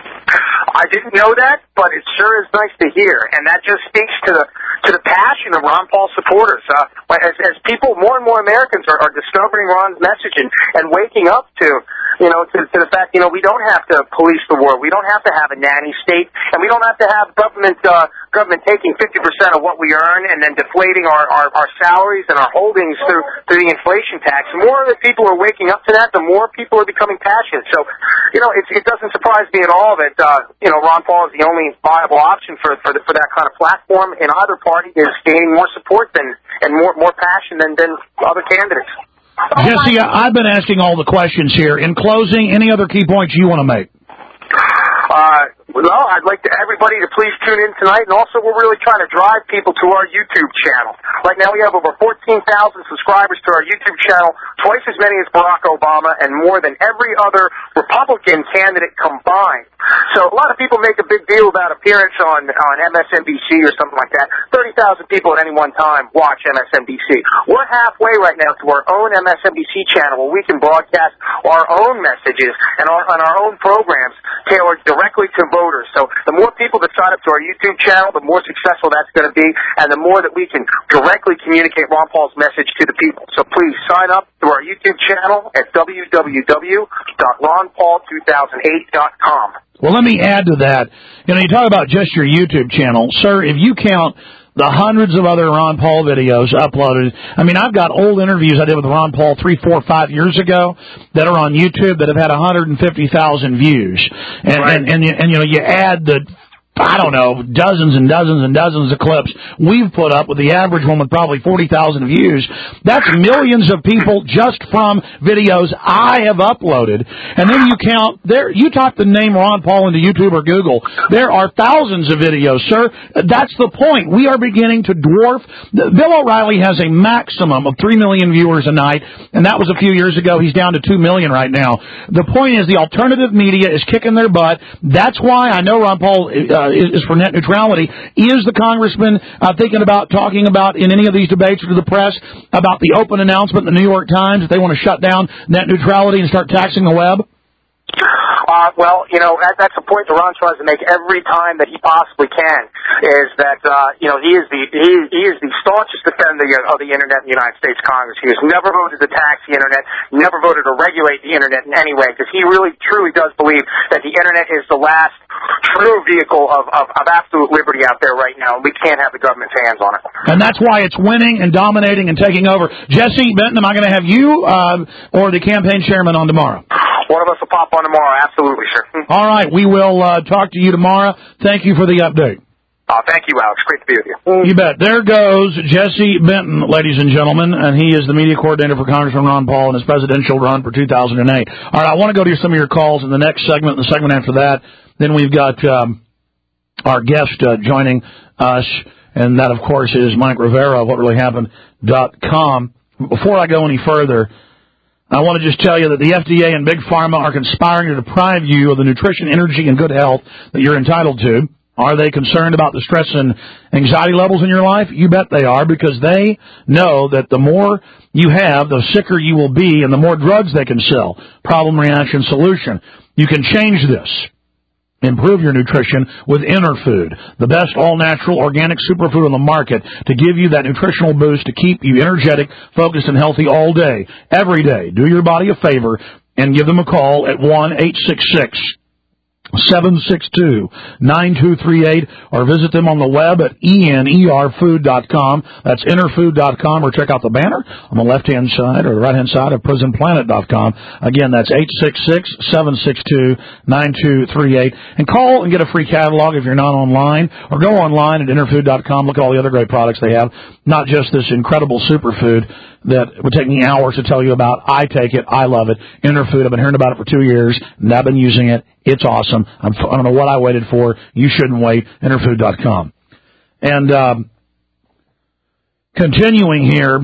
I didn't know that, but it sure is nice to hear, and that just speaks to the to the passion of Ron Paul supporters. Uh, as, as people, more and more Americans are, are discovering Ron's message and, and waking up to, you know, to, to the fact, you know, we don't have to police the war, we don't have to have a nanny state, and we don't have to have government uh, government taking fifty percent of what we earn and then deflating our, our, our salaries and our holdings through through the inflation tax. The more that people are waking up to that, the more people are becoming passionate. So, you know, it, it doesn't surprise me at all that uh, you know, Ron Paul is the only viable option for for, the, for that kind of platform, and either party is gaining more support than and more more passion than, than other candidates. Jesse, I've been asking all the questions here. In closing, any other key points you want to make? Uh, well, I'd like to, everybody to please tune in tonight, and also we're really trying to drive people to our YouTube channel. Right now we have over fourteen thousand subscribers to our YouTube channel, twice as many as Barack Obama, and more than every other Republican candidate combined. So a lot of people make a big deal about appearance on, on M S N B C or something like that. thirty thousand people at any one time watch M S N B C. We're halfway right now to our own M S N B C channel where we can broadcast our own messages and our, on our own programs tailored directly to voters. So the more people that sign up to our YouTube channel, the more successful that's going to be, and the more that we can directly communicate Ron Paul's message to the people. So please sign up to our YouTube channel at w w w dot ron paul two thousand eight dot com. Well, let me add to that. You know, you talk about just your YouTube channel. Sir, if you count the hundreds of other Ron Paul videos uploaded, I mean, I've got old interviews I did with Ron Paul three, four, five years ago that are on YouTube that have had one hundred fifty thousand views. And, right. and, and, and, you know, you add the, I don't know, dozens and dozens and dozens of clips we've put up with the average one with probably forty thousand views. That's millions of people just from videos I have uploaded. And then you count, there. you type the name Ron Paul into YouTube or Google, there are thousands of videos, sir. That's the point. We are beginning to dwarf. Bill O'Reilly has a maximum of three million viewers a night, and that was a few years ago. He's down to two million right now. The point is the alternative media is kicking their butt. That's why I know Ron Paul uh, uh, is, is for net neutrality. Is the congressman uh, thinking about talking about in any of these debates or to the press about the open announcement in the New York Times that they want to shut down net neutrality and start taxing the web? Uh, well, you know, that, that's a point that Ron tries to make every time that he possibly can, is that, uh, you know, he is the, he, he is the staunchest defender of the Internet in the United States Congress. He has never voted to tax the Internet, never voted to regulate the Internet in any way, because he really, truly does believe that the Internet is the last true vehicle of, of, of absolute liberty out there right now, and we can't have the government's hands on it. And that's why it's winning and dominating and taking over. Jesse Benton, am I going to have you uh, or the campaign chairman on tomorrow? One of us will pop on tomorrow, absolutely, sir. All right, we will uh, talk to you tomorrow. Thank you for the update. Uh, thank you, Alex. Great to be with you. You bet. There goes Jesse Benton, ladies and gentlemen, and he is the media coordinator for Congressman Ron Paul in his presidential run for two thousand eight. All right, I want to go to some of your calls in the next segment, the segment after that. Then we've got um, our guest uh, joining us, and that, of course, is Mike Rivera of what really happened dot com. Before I go any further, I want to just tell you that the F D A and Big Pharma are conspiring to deprive you of the nutrition, energy, and good health that you're entitled to. Are they concerned about the stress and anxiety levels in your life? You bet they are, because they know that the more you have, the sicker you will be, and the more drugs they can sell. Problem, reaction, solution. You can change this. Improve your nutrition with Interfood, the best all-natural organic superfood on the market, to give you that nutritional boost to keep you energetic, focused, and healthy all day, every day. Do your body a favor and give them a call at one eight six six, seven six two, nine two three eight, or visit them on the web at E N E R food dot com. That's interfood dot com, or check out the banner on the left-hand side or the right-hand side of prison planet dot com. Again, that's eight six six, seven six two, nine two three eight. And call and get a free catalog if you're not online, or go online at interfood dot com. Look at all the other great products they have, not just this incredible superfood that would take me hours to tell you about. I take it. I love it. Interfood. I've been hearing about it for two years, and I've been using it. It's awesome. I'm, I don't know what I waited for. You shouldn't wait. Interfood dot com. And um, continuing here,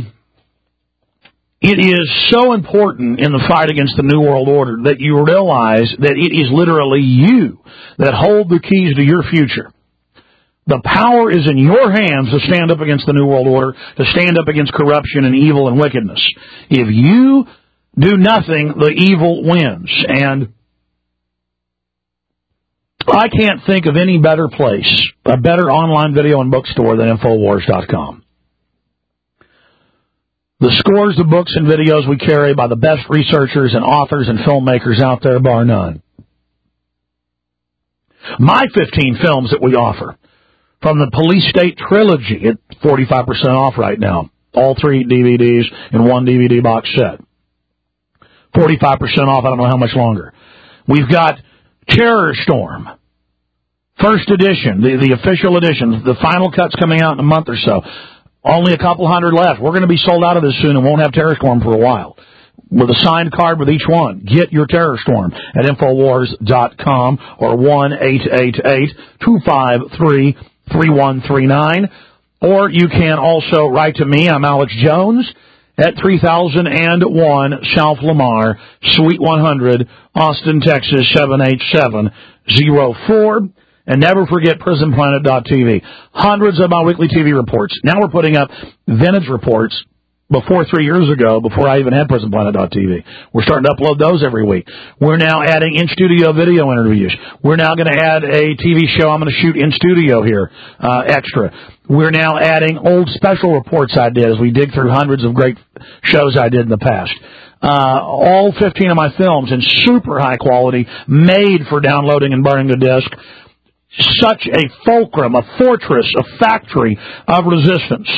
it is so important in the fight against the New World Order that you realize that it is literally you that hold the keys to your future. The power is in your hands to stand up against the New World Order, to stand up against corruption and evil and wickedness. If you do nothing, the evil wins. And I can't think of any better place, a better online video and bookstore than Infowars dot com. The scores of books and videos we carry by the best researchers and authors and filmmakers out there, bar none. My fifteen films that we offer, from the Police State Trilogy at forty-five percent off right now. All three D V Ds in one D V D box set. forty-five percent off, I don't know how much longer. We've got Terror Storm, first edition, the, the official edition. The final cut's coming out in a month or so. Only a couple hundred left. We're going to be sold out of this soon and won't have Terror Storm for a while. With a signed card with each one. Get your Terror Storm at Infowars dot com or one eight eight eight, two five three, three one three nine. Or you can also write to me. I'm Alex Jones at three thousand one South Lamar, Suite one hundred, Austin, Texas, seven eight seven zero four. And never forget prison planet dot t v. Hundreds of my weekly T V reports. Now we're putting up vintage reports. Before three years ago, before I even had prison planet dot t v. We're starting to upload those every week. We're now adding in-studio video interviews. We're now going to add a T V show I'm going to shoot in studio here, uh, extra. We're now adding old special reports I did as we dig through hundreds of great shows I did in the past. Uh, all fifteen of my films in super high quality, made for downloading and burning to disk. Such a fulcrum, a fortress, a factory of resistance.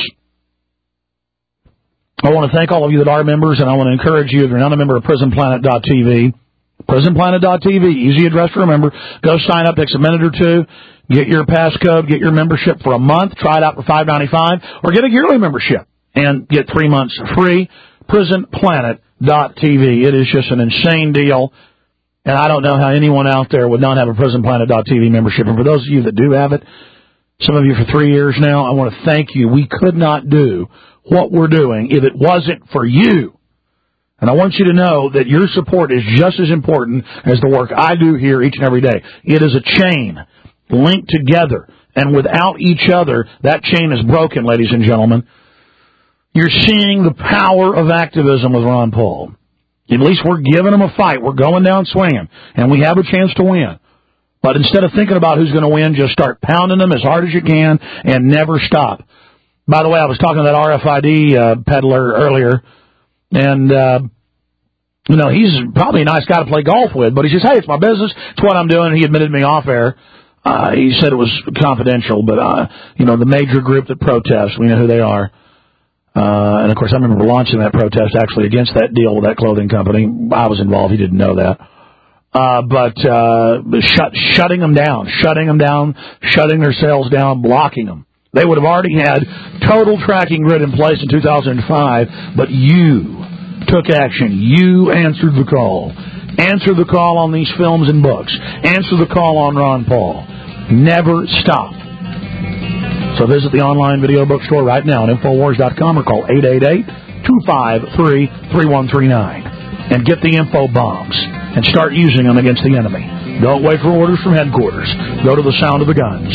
I want to thank all of you that are members, and I want to encourage you, if you're not a member of prison planet dot t v, prison planet dot t v, easy address to remember. Go sign up, takes a minute or two, get your passcode, get your membership for a month, try it out for five ninety-five, or get a yearly membership and get three months free. prison planet dot t v. It is just an insane deal, and I don't know how anyone out there would not have a prison planet dot t v membership. And for those of you that do have it, some of you for three years now, I want to thank you. We could not do what we're doing if it wasn't for you. And I want you to know that your support is just as important as the work I do here each and every day. It is a chain. linked together. And without each other, that chain is broken, ladies and gentlemen. You're seeing the power of activism with Ron Paul. At least we're giving them a fight. We're going down swinging, and we have a chance to win. But instead of thinking about who's going to win, just start pounding them as hard as you can and never stop. By the way, I was talking to that R F I D uh, peddler earlier, and, uh, you know, he's probably a nice guy to play golf with, but he says, hey, it's my business. It's what I'm doing. He admitted me off air. Uh, he said it was confidential, but, uh, you know, the major group that protests, we know who they are. Uh, and, of course, I remember launching that protest actually against that deal with that clothing company. I was involved. He didn't know that. Uh, but uh, shut, shutting them down, shutting them down, shutting their sales down, blocking them. They would have already had total tracking grid in place in two thousand five, but you took action. You answered the call. Answer the call on these films and books. Answer the call on Ron Paul. Never stop. So visit the online video bookstore right now at Infowars dot com or call eight eight eight, two five three, three one three nine and get the info bombs and start using them against the enemy. Don't wait for orders from headquarters. Go to the sound of the guns.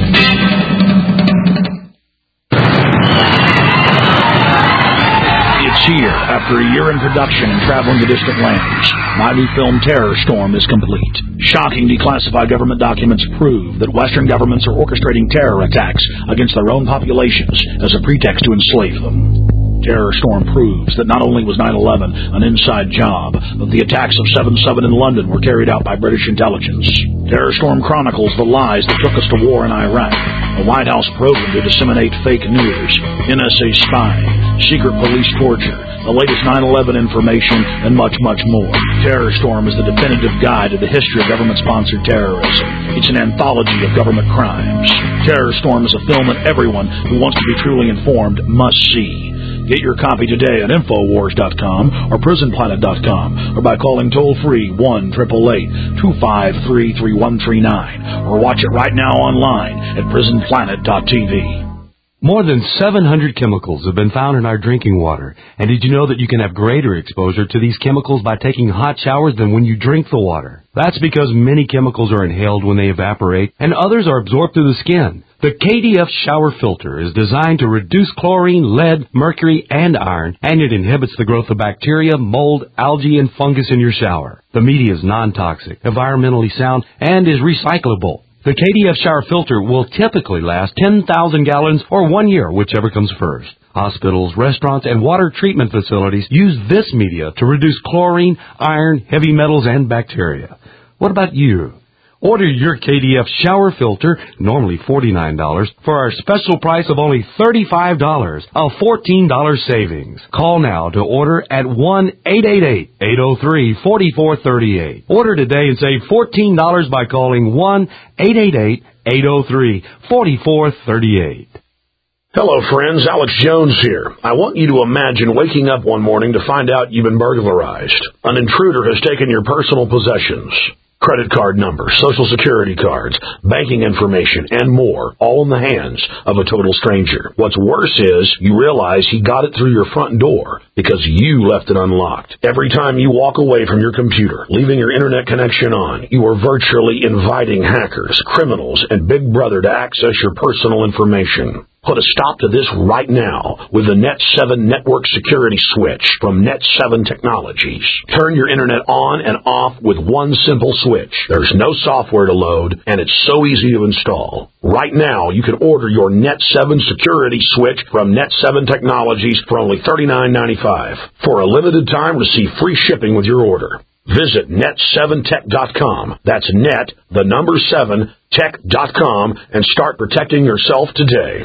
It's here after a year in production and traveling to distant lands. My new film, Terror Storm, is complete. Shocking declassified government documents prove that Western governments are orchestrating terror attacks against their own populations as a pretext to enslave them. Terror Storm proves that not only was nine eleven an inside job, but the attacks of seven seven in London were carried out by British intelligence. Terror Storm chronicles the lies that took us to war in Iraq, a White House program to disseminate fake news, N S A spying, secret police torture, the latest nine eleven information, and much, much more. Terror Storm is the definitive guide to the history of government-sponsored terrorism. It's an anthology of government crimes. Terror Storm is a film that everyone who wants to be truly informed must see. Get your copy today at Infowars dot com or Prison Planet dot com or by calling toll-free one eight eight eight, two five three, three one three nine or watch it right now online at Prison Planet dot T V. More than seven hundred chemicals have been found in our drinking water. And did you know that you can have greater exposure to these chemicals by taking hot showers than when you drink the water? That's because many chemicals are inhaled when they evaporate, and others are absorbed through the skin. The K D F shower filter is designed to reduce chlorine, lead, mercury, and iron, and it inhibits the growth of bacteria, mold, algae, and fungus in your shower. The media is non-toxic, environmentally sound, and is recyclable. The K D F shower filter will typically last ten thousand gallons or one year, whichever comes first. Hospitals, restaurants, and water treatment facilities use this media to reduce chlorine, iron, heavy metals, and bacteria. What about you? Order your K D F shower filter, normally forty-nine dollars, for our special price of only thirty-five dollars, a fourteen dollars savings. Call now to order at one eight eight eight, eight oh three, four four three eight. Order today and save fourteen dollars by calling one eight eight eight, eight oh three, four four three eight. Hello, friends. Alex Jones here. I want you to imagine waking up one morning to find out you've been burglarized. An intruder has taken your personal possessions. Credit card numbers, social security cards, banking information, and more, all in the hands of a total stranger. What's worse is you realize he got it through your front door because you left it unlocked. Every time you walk away from your computer, leaving your internet connection on, you are virtually inviting hackers, criminals, and Big Brother to access your personal information. Put a stop to this right now with the Net seven Network Security Switch from Net seven Technologies. Turn your internet on and off with one simple switch. There's no software to load, and it's so easy to install. Right now, you can order your Net seven Security Switch from Net seven Technologies for only thirty-nine ninety-five. For a limited time, receive free shipping with your order. Visit net seven tech dot com. That's net, the number seven, tech dot com, and start protecting yourself today.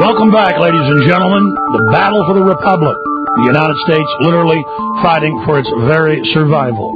Welcome back, ladies and gentlemen. The battle for the Republic. The United States literally fighting for its very survival.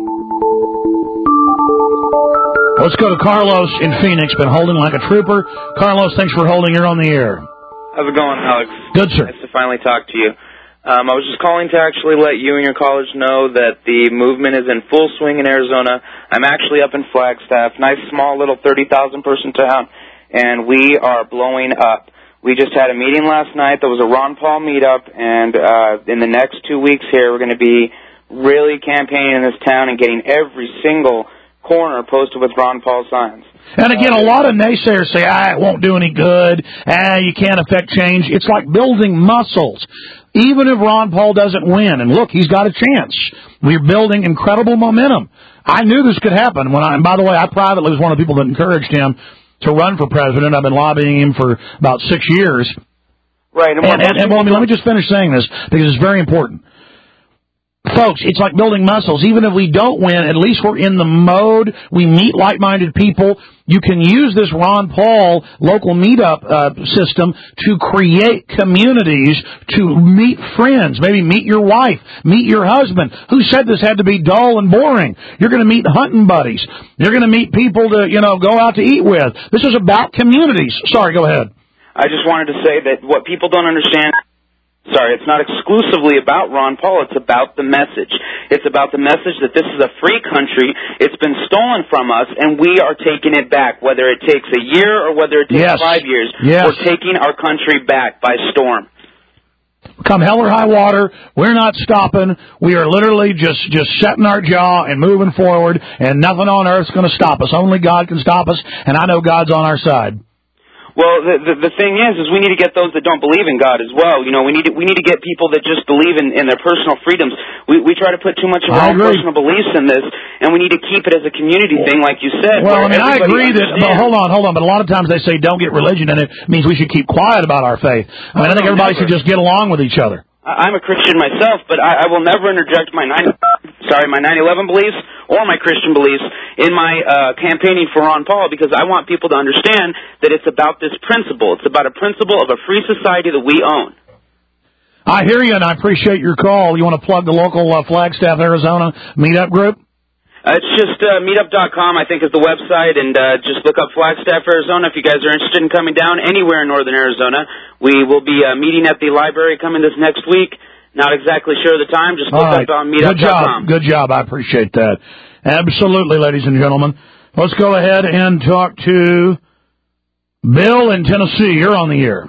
Let's go to Carlos in Phoenix. Been holding like a trooper. Carlos, thanks for holding. You're on the air. How's it going, Alex? Good, sir. Nice to finally talk to you. Um, I was just calling to actually let you and your college know that the movement is in full swing in Arizona. I'm actually up in Flagstaff, nice small little thirty thousand person town, and we are blowing up. We just had a meeting last night. There was a Ron Paul meetup, and uh, in the next two weeks here, we're going to be really campaigning in this town and getting every single corner posted with Ron Paul signs. And again, a lot of naysayers say, ah, it won't do any good, ah, you can't affect change. It's like building muscles. Even if Ron Paul doesn't win, and look, he's got a chance. We're building incredible momentum. I knew this could happen. When I, and by the way, I privately was one of the people that encouraged him to run for president. I've been lobbying him for about six years. Right. And, and, and, and well, I mean, let me just finish saying this, because it's very important. Folks, it's like building muscles. Even if we don't win, at least we're in the mode. We meet like-minded people. You can use this Ron Paul local meetup uh, system to create communities, to meet friends, maybe meet your wife, meet your husband. Who said this had to be dull and boring? You're going to meet hunting buddies. You're going to meet people to, you know, go out to eat with. This is about communities. Sorry, go ahead. I just wanted to say that what people don't understand... Sorry, it's not exclusively about Ron Paul. It's about the message. It's about the message that this is a free country. It's been stolen from us, and we are taking it back, whether it takes a year or whether it takes yes. five years. Yes. We're taking our country back by storm. Come hell or high water, we're not stopping. We are literally just, just setting our jaw and moving forward, and nothing on earth's going to stop us. Only God can stop us, and I know God's on our side. Well, the, the the thing is, is we need to get those that don't believe in God as well. You know, we need to, we need to get people that just believe in, in their personal freedoms. We we try to put too much of our own personal beliefs in this, and we need to keep it as a community thing, like you said. Well, I mean, I agree that, but hold on, hold on, but a lot of times they say don't get religion in it means we should keep quiet about our faith. I mean, I think everybody should just get along with each other. I'm a Christian myself, but I, I will never interject my nine, sorry, my nine eleven beliefs or my Christian beliefs in my uh, campaigning for Ron Paul, because I want people to understand that it's about this principle. It's about a principle of a free society that we own. I hear you, and I appreciate your call. You want to plug the local uh, Flagstaff, Arizona meetup group? Uh, it's just uh, meetup dot com, I think, is the website, and uh, just look up Flagstaff, Arizona. If you guys are interested in coming down anywhere in northern Arizona, we will be uh, meeting at the library coming this next week. Not exactly sure of the time. Just look All right. up on meetup dot com. Good job. Good job. I appreciate that. Absolutely, ladies and gentlemen. Let's go ahead and talk to Bill in Tennessee. You're on the air.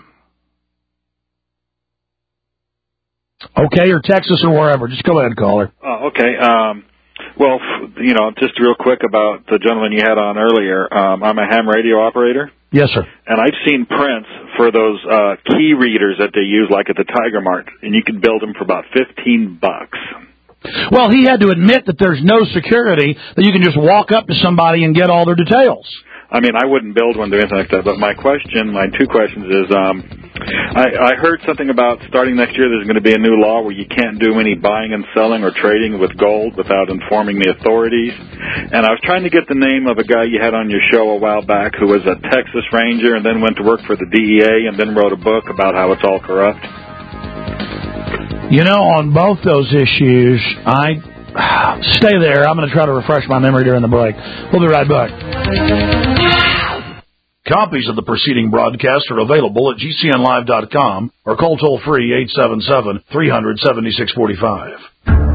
Okay, or Texas or wherever. Just go ahead, caller. Oh, okay. Um, well, you know, just real quick about the gentleman you had on earlier. Um, I'm a ham radio operator. Yes, sir. And I've seen prints for those uh, key readers that they use, like at the Tiger Mart, and you can build them for about fifteen bucks. Well, he had to admit that there's no security, that you can just walk up to somebody and get all their details. I mean, I wouldn't build one or anything like that, but my question, my two questions is, um, I, I heard something about starting next year there's going to be a new law where you can't do any buying and selling or trading with gold without informing the authorities. And I was trying to get the name of a guy you had on your show a while back who was a Texas Ranger and then went to work for the D E A and then wrote a book about how it's all corrupt. You know, on both those issues, I... Stay there. I'm going to try to refresh my memory during the break. We'll be right back. Copies of the preceding broadcast are available at G C N live dot com or call toll-free eight seven seven, three hundred, seventy-six forty-five.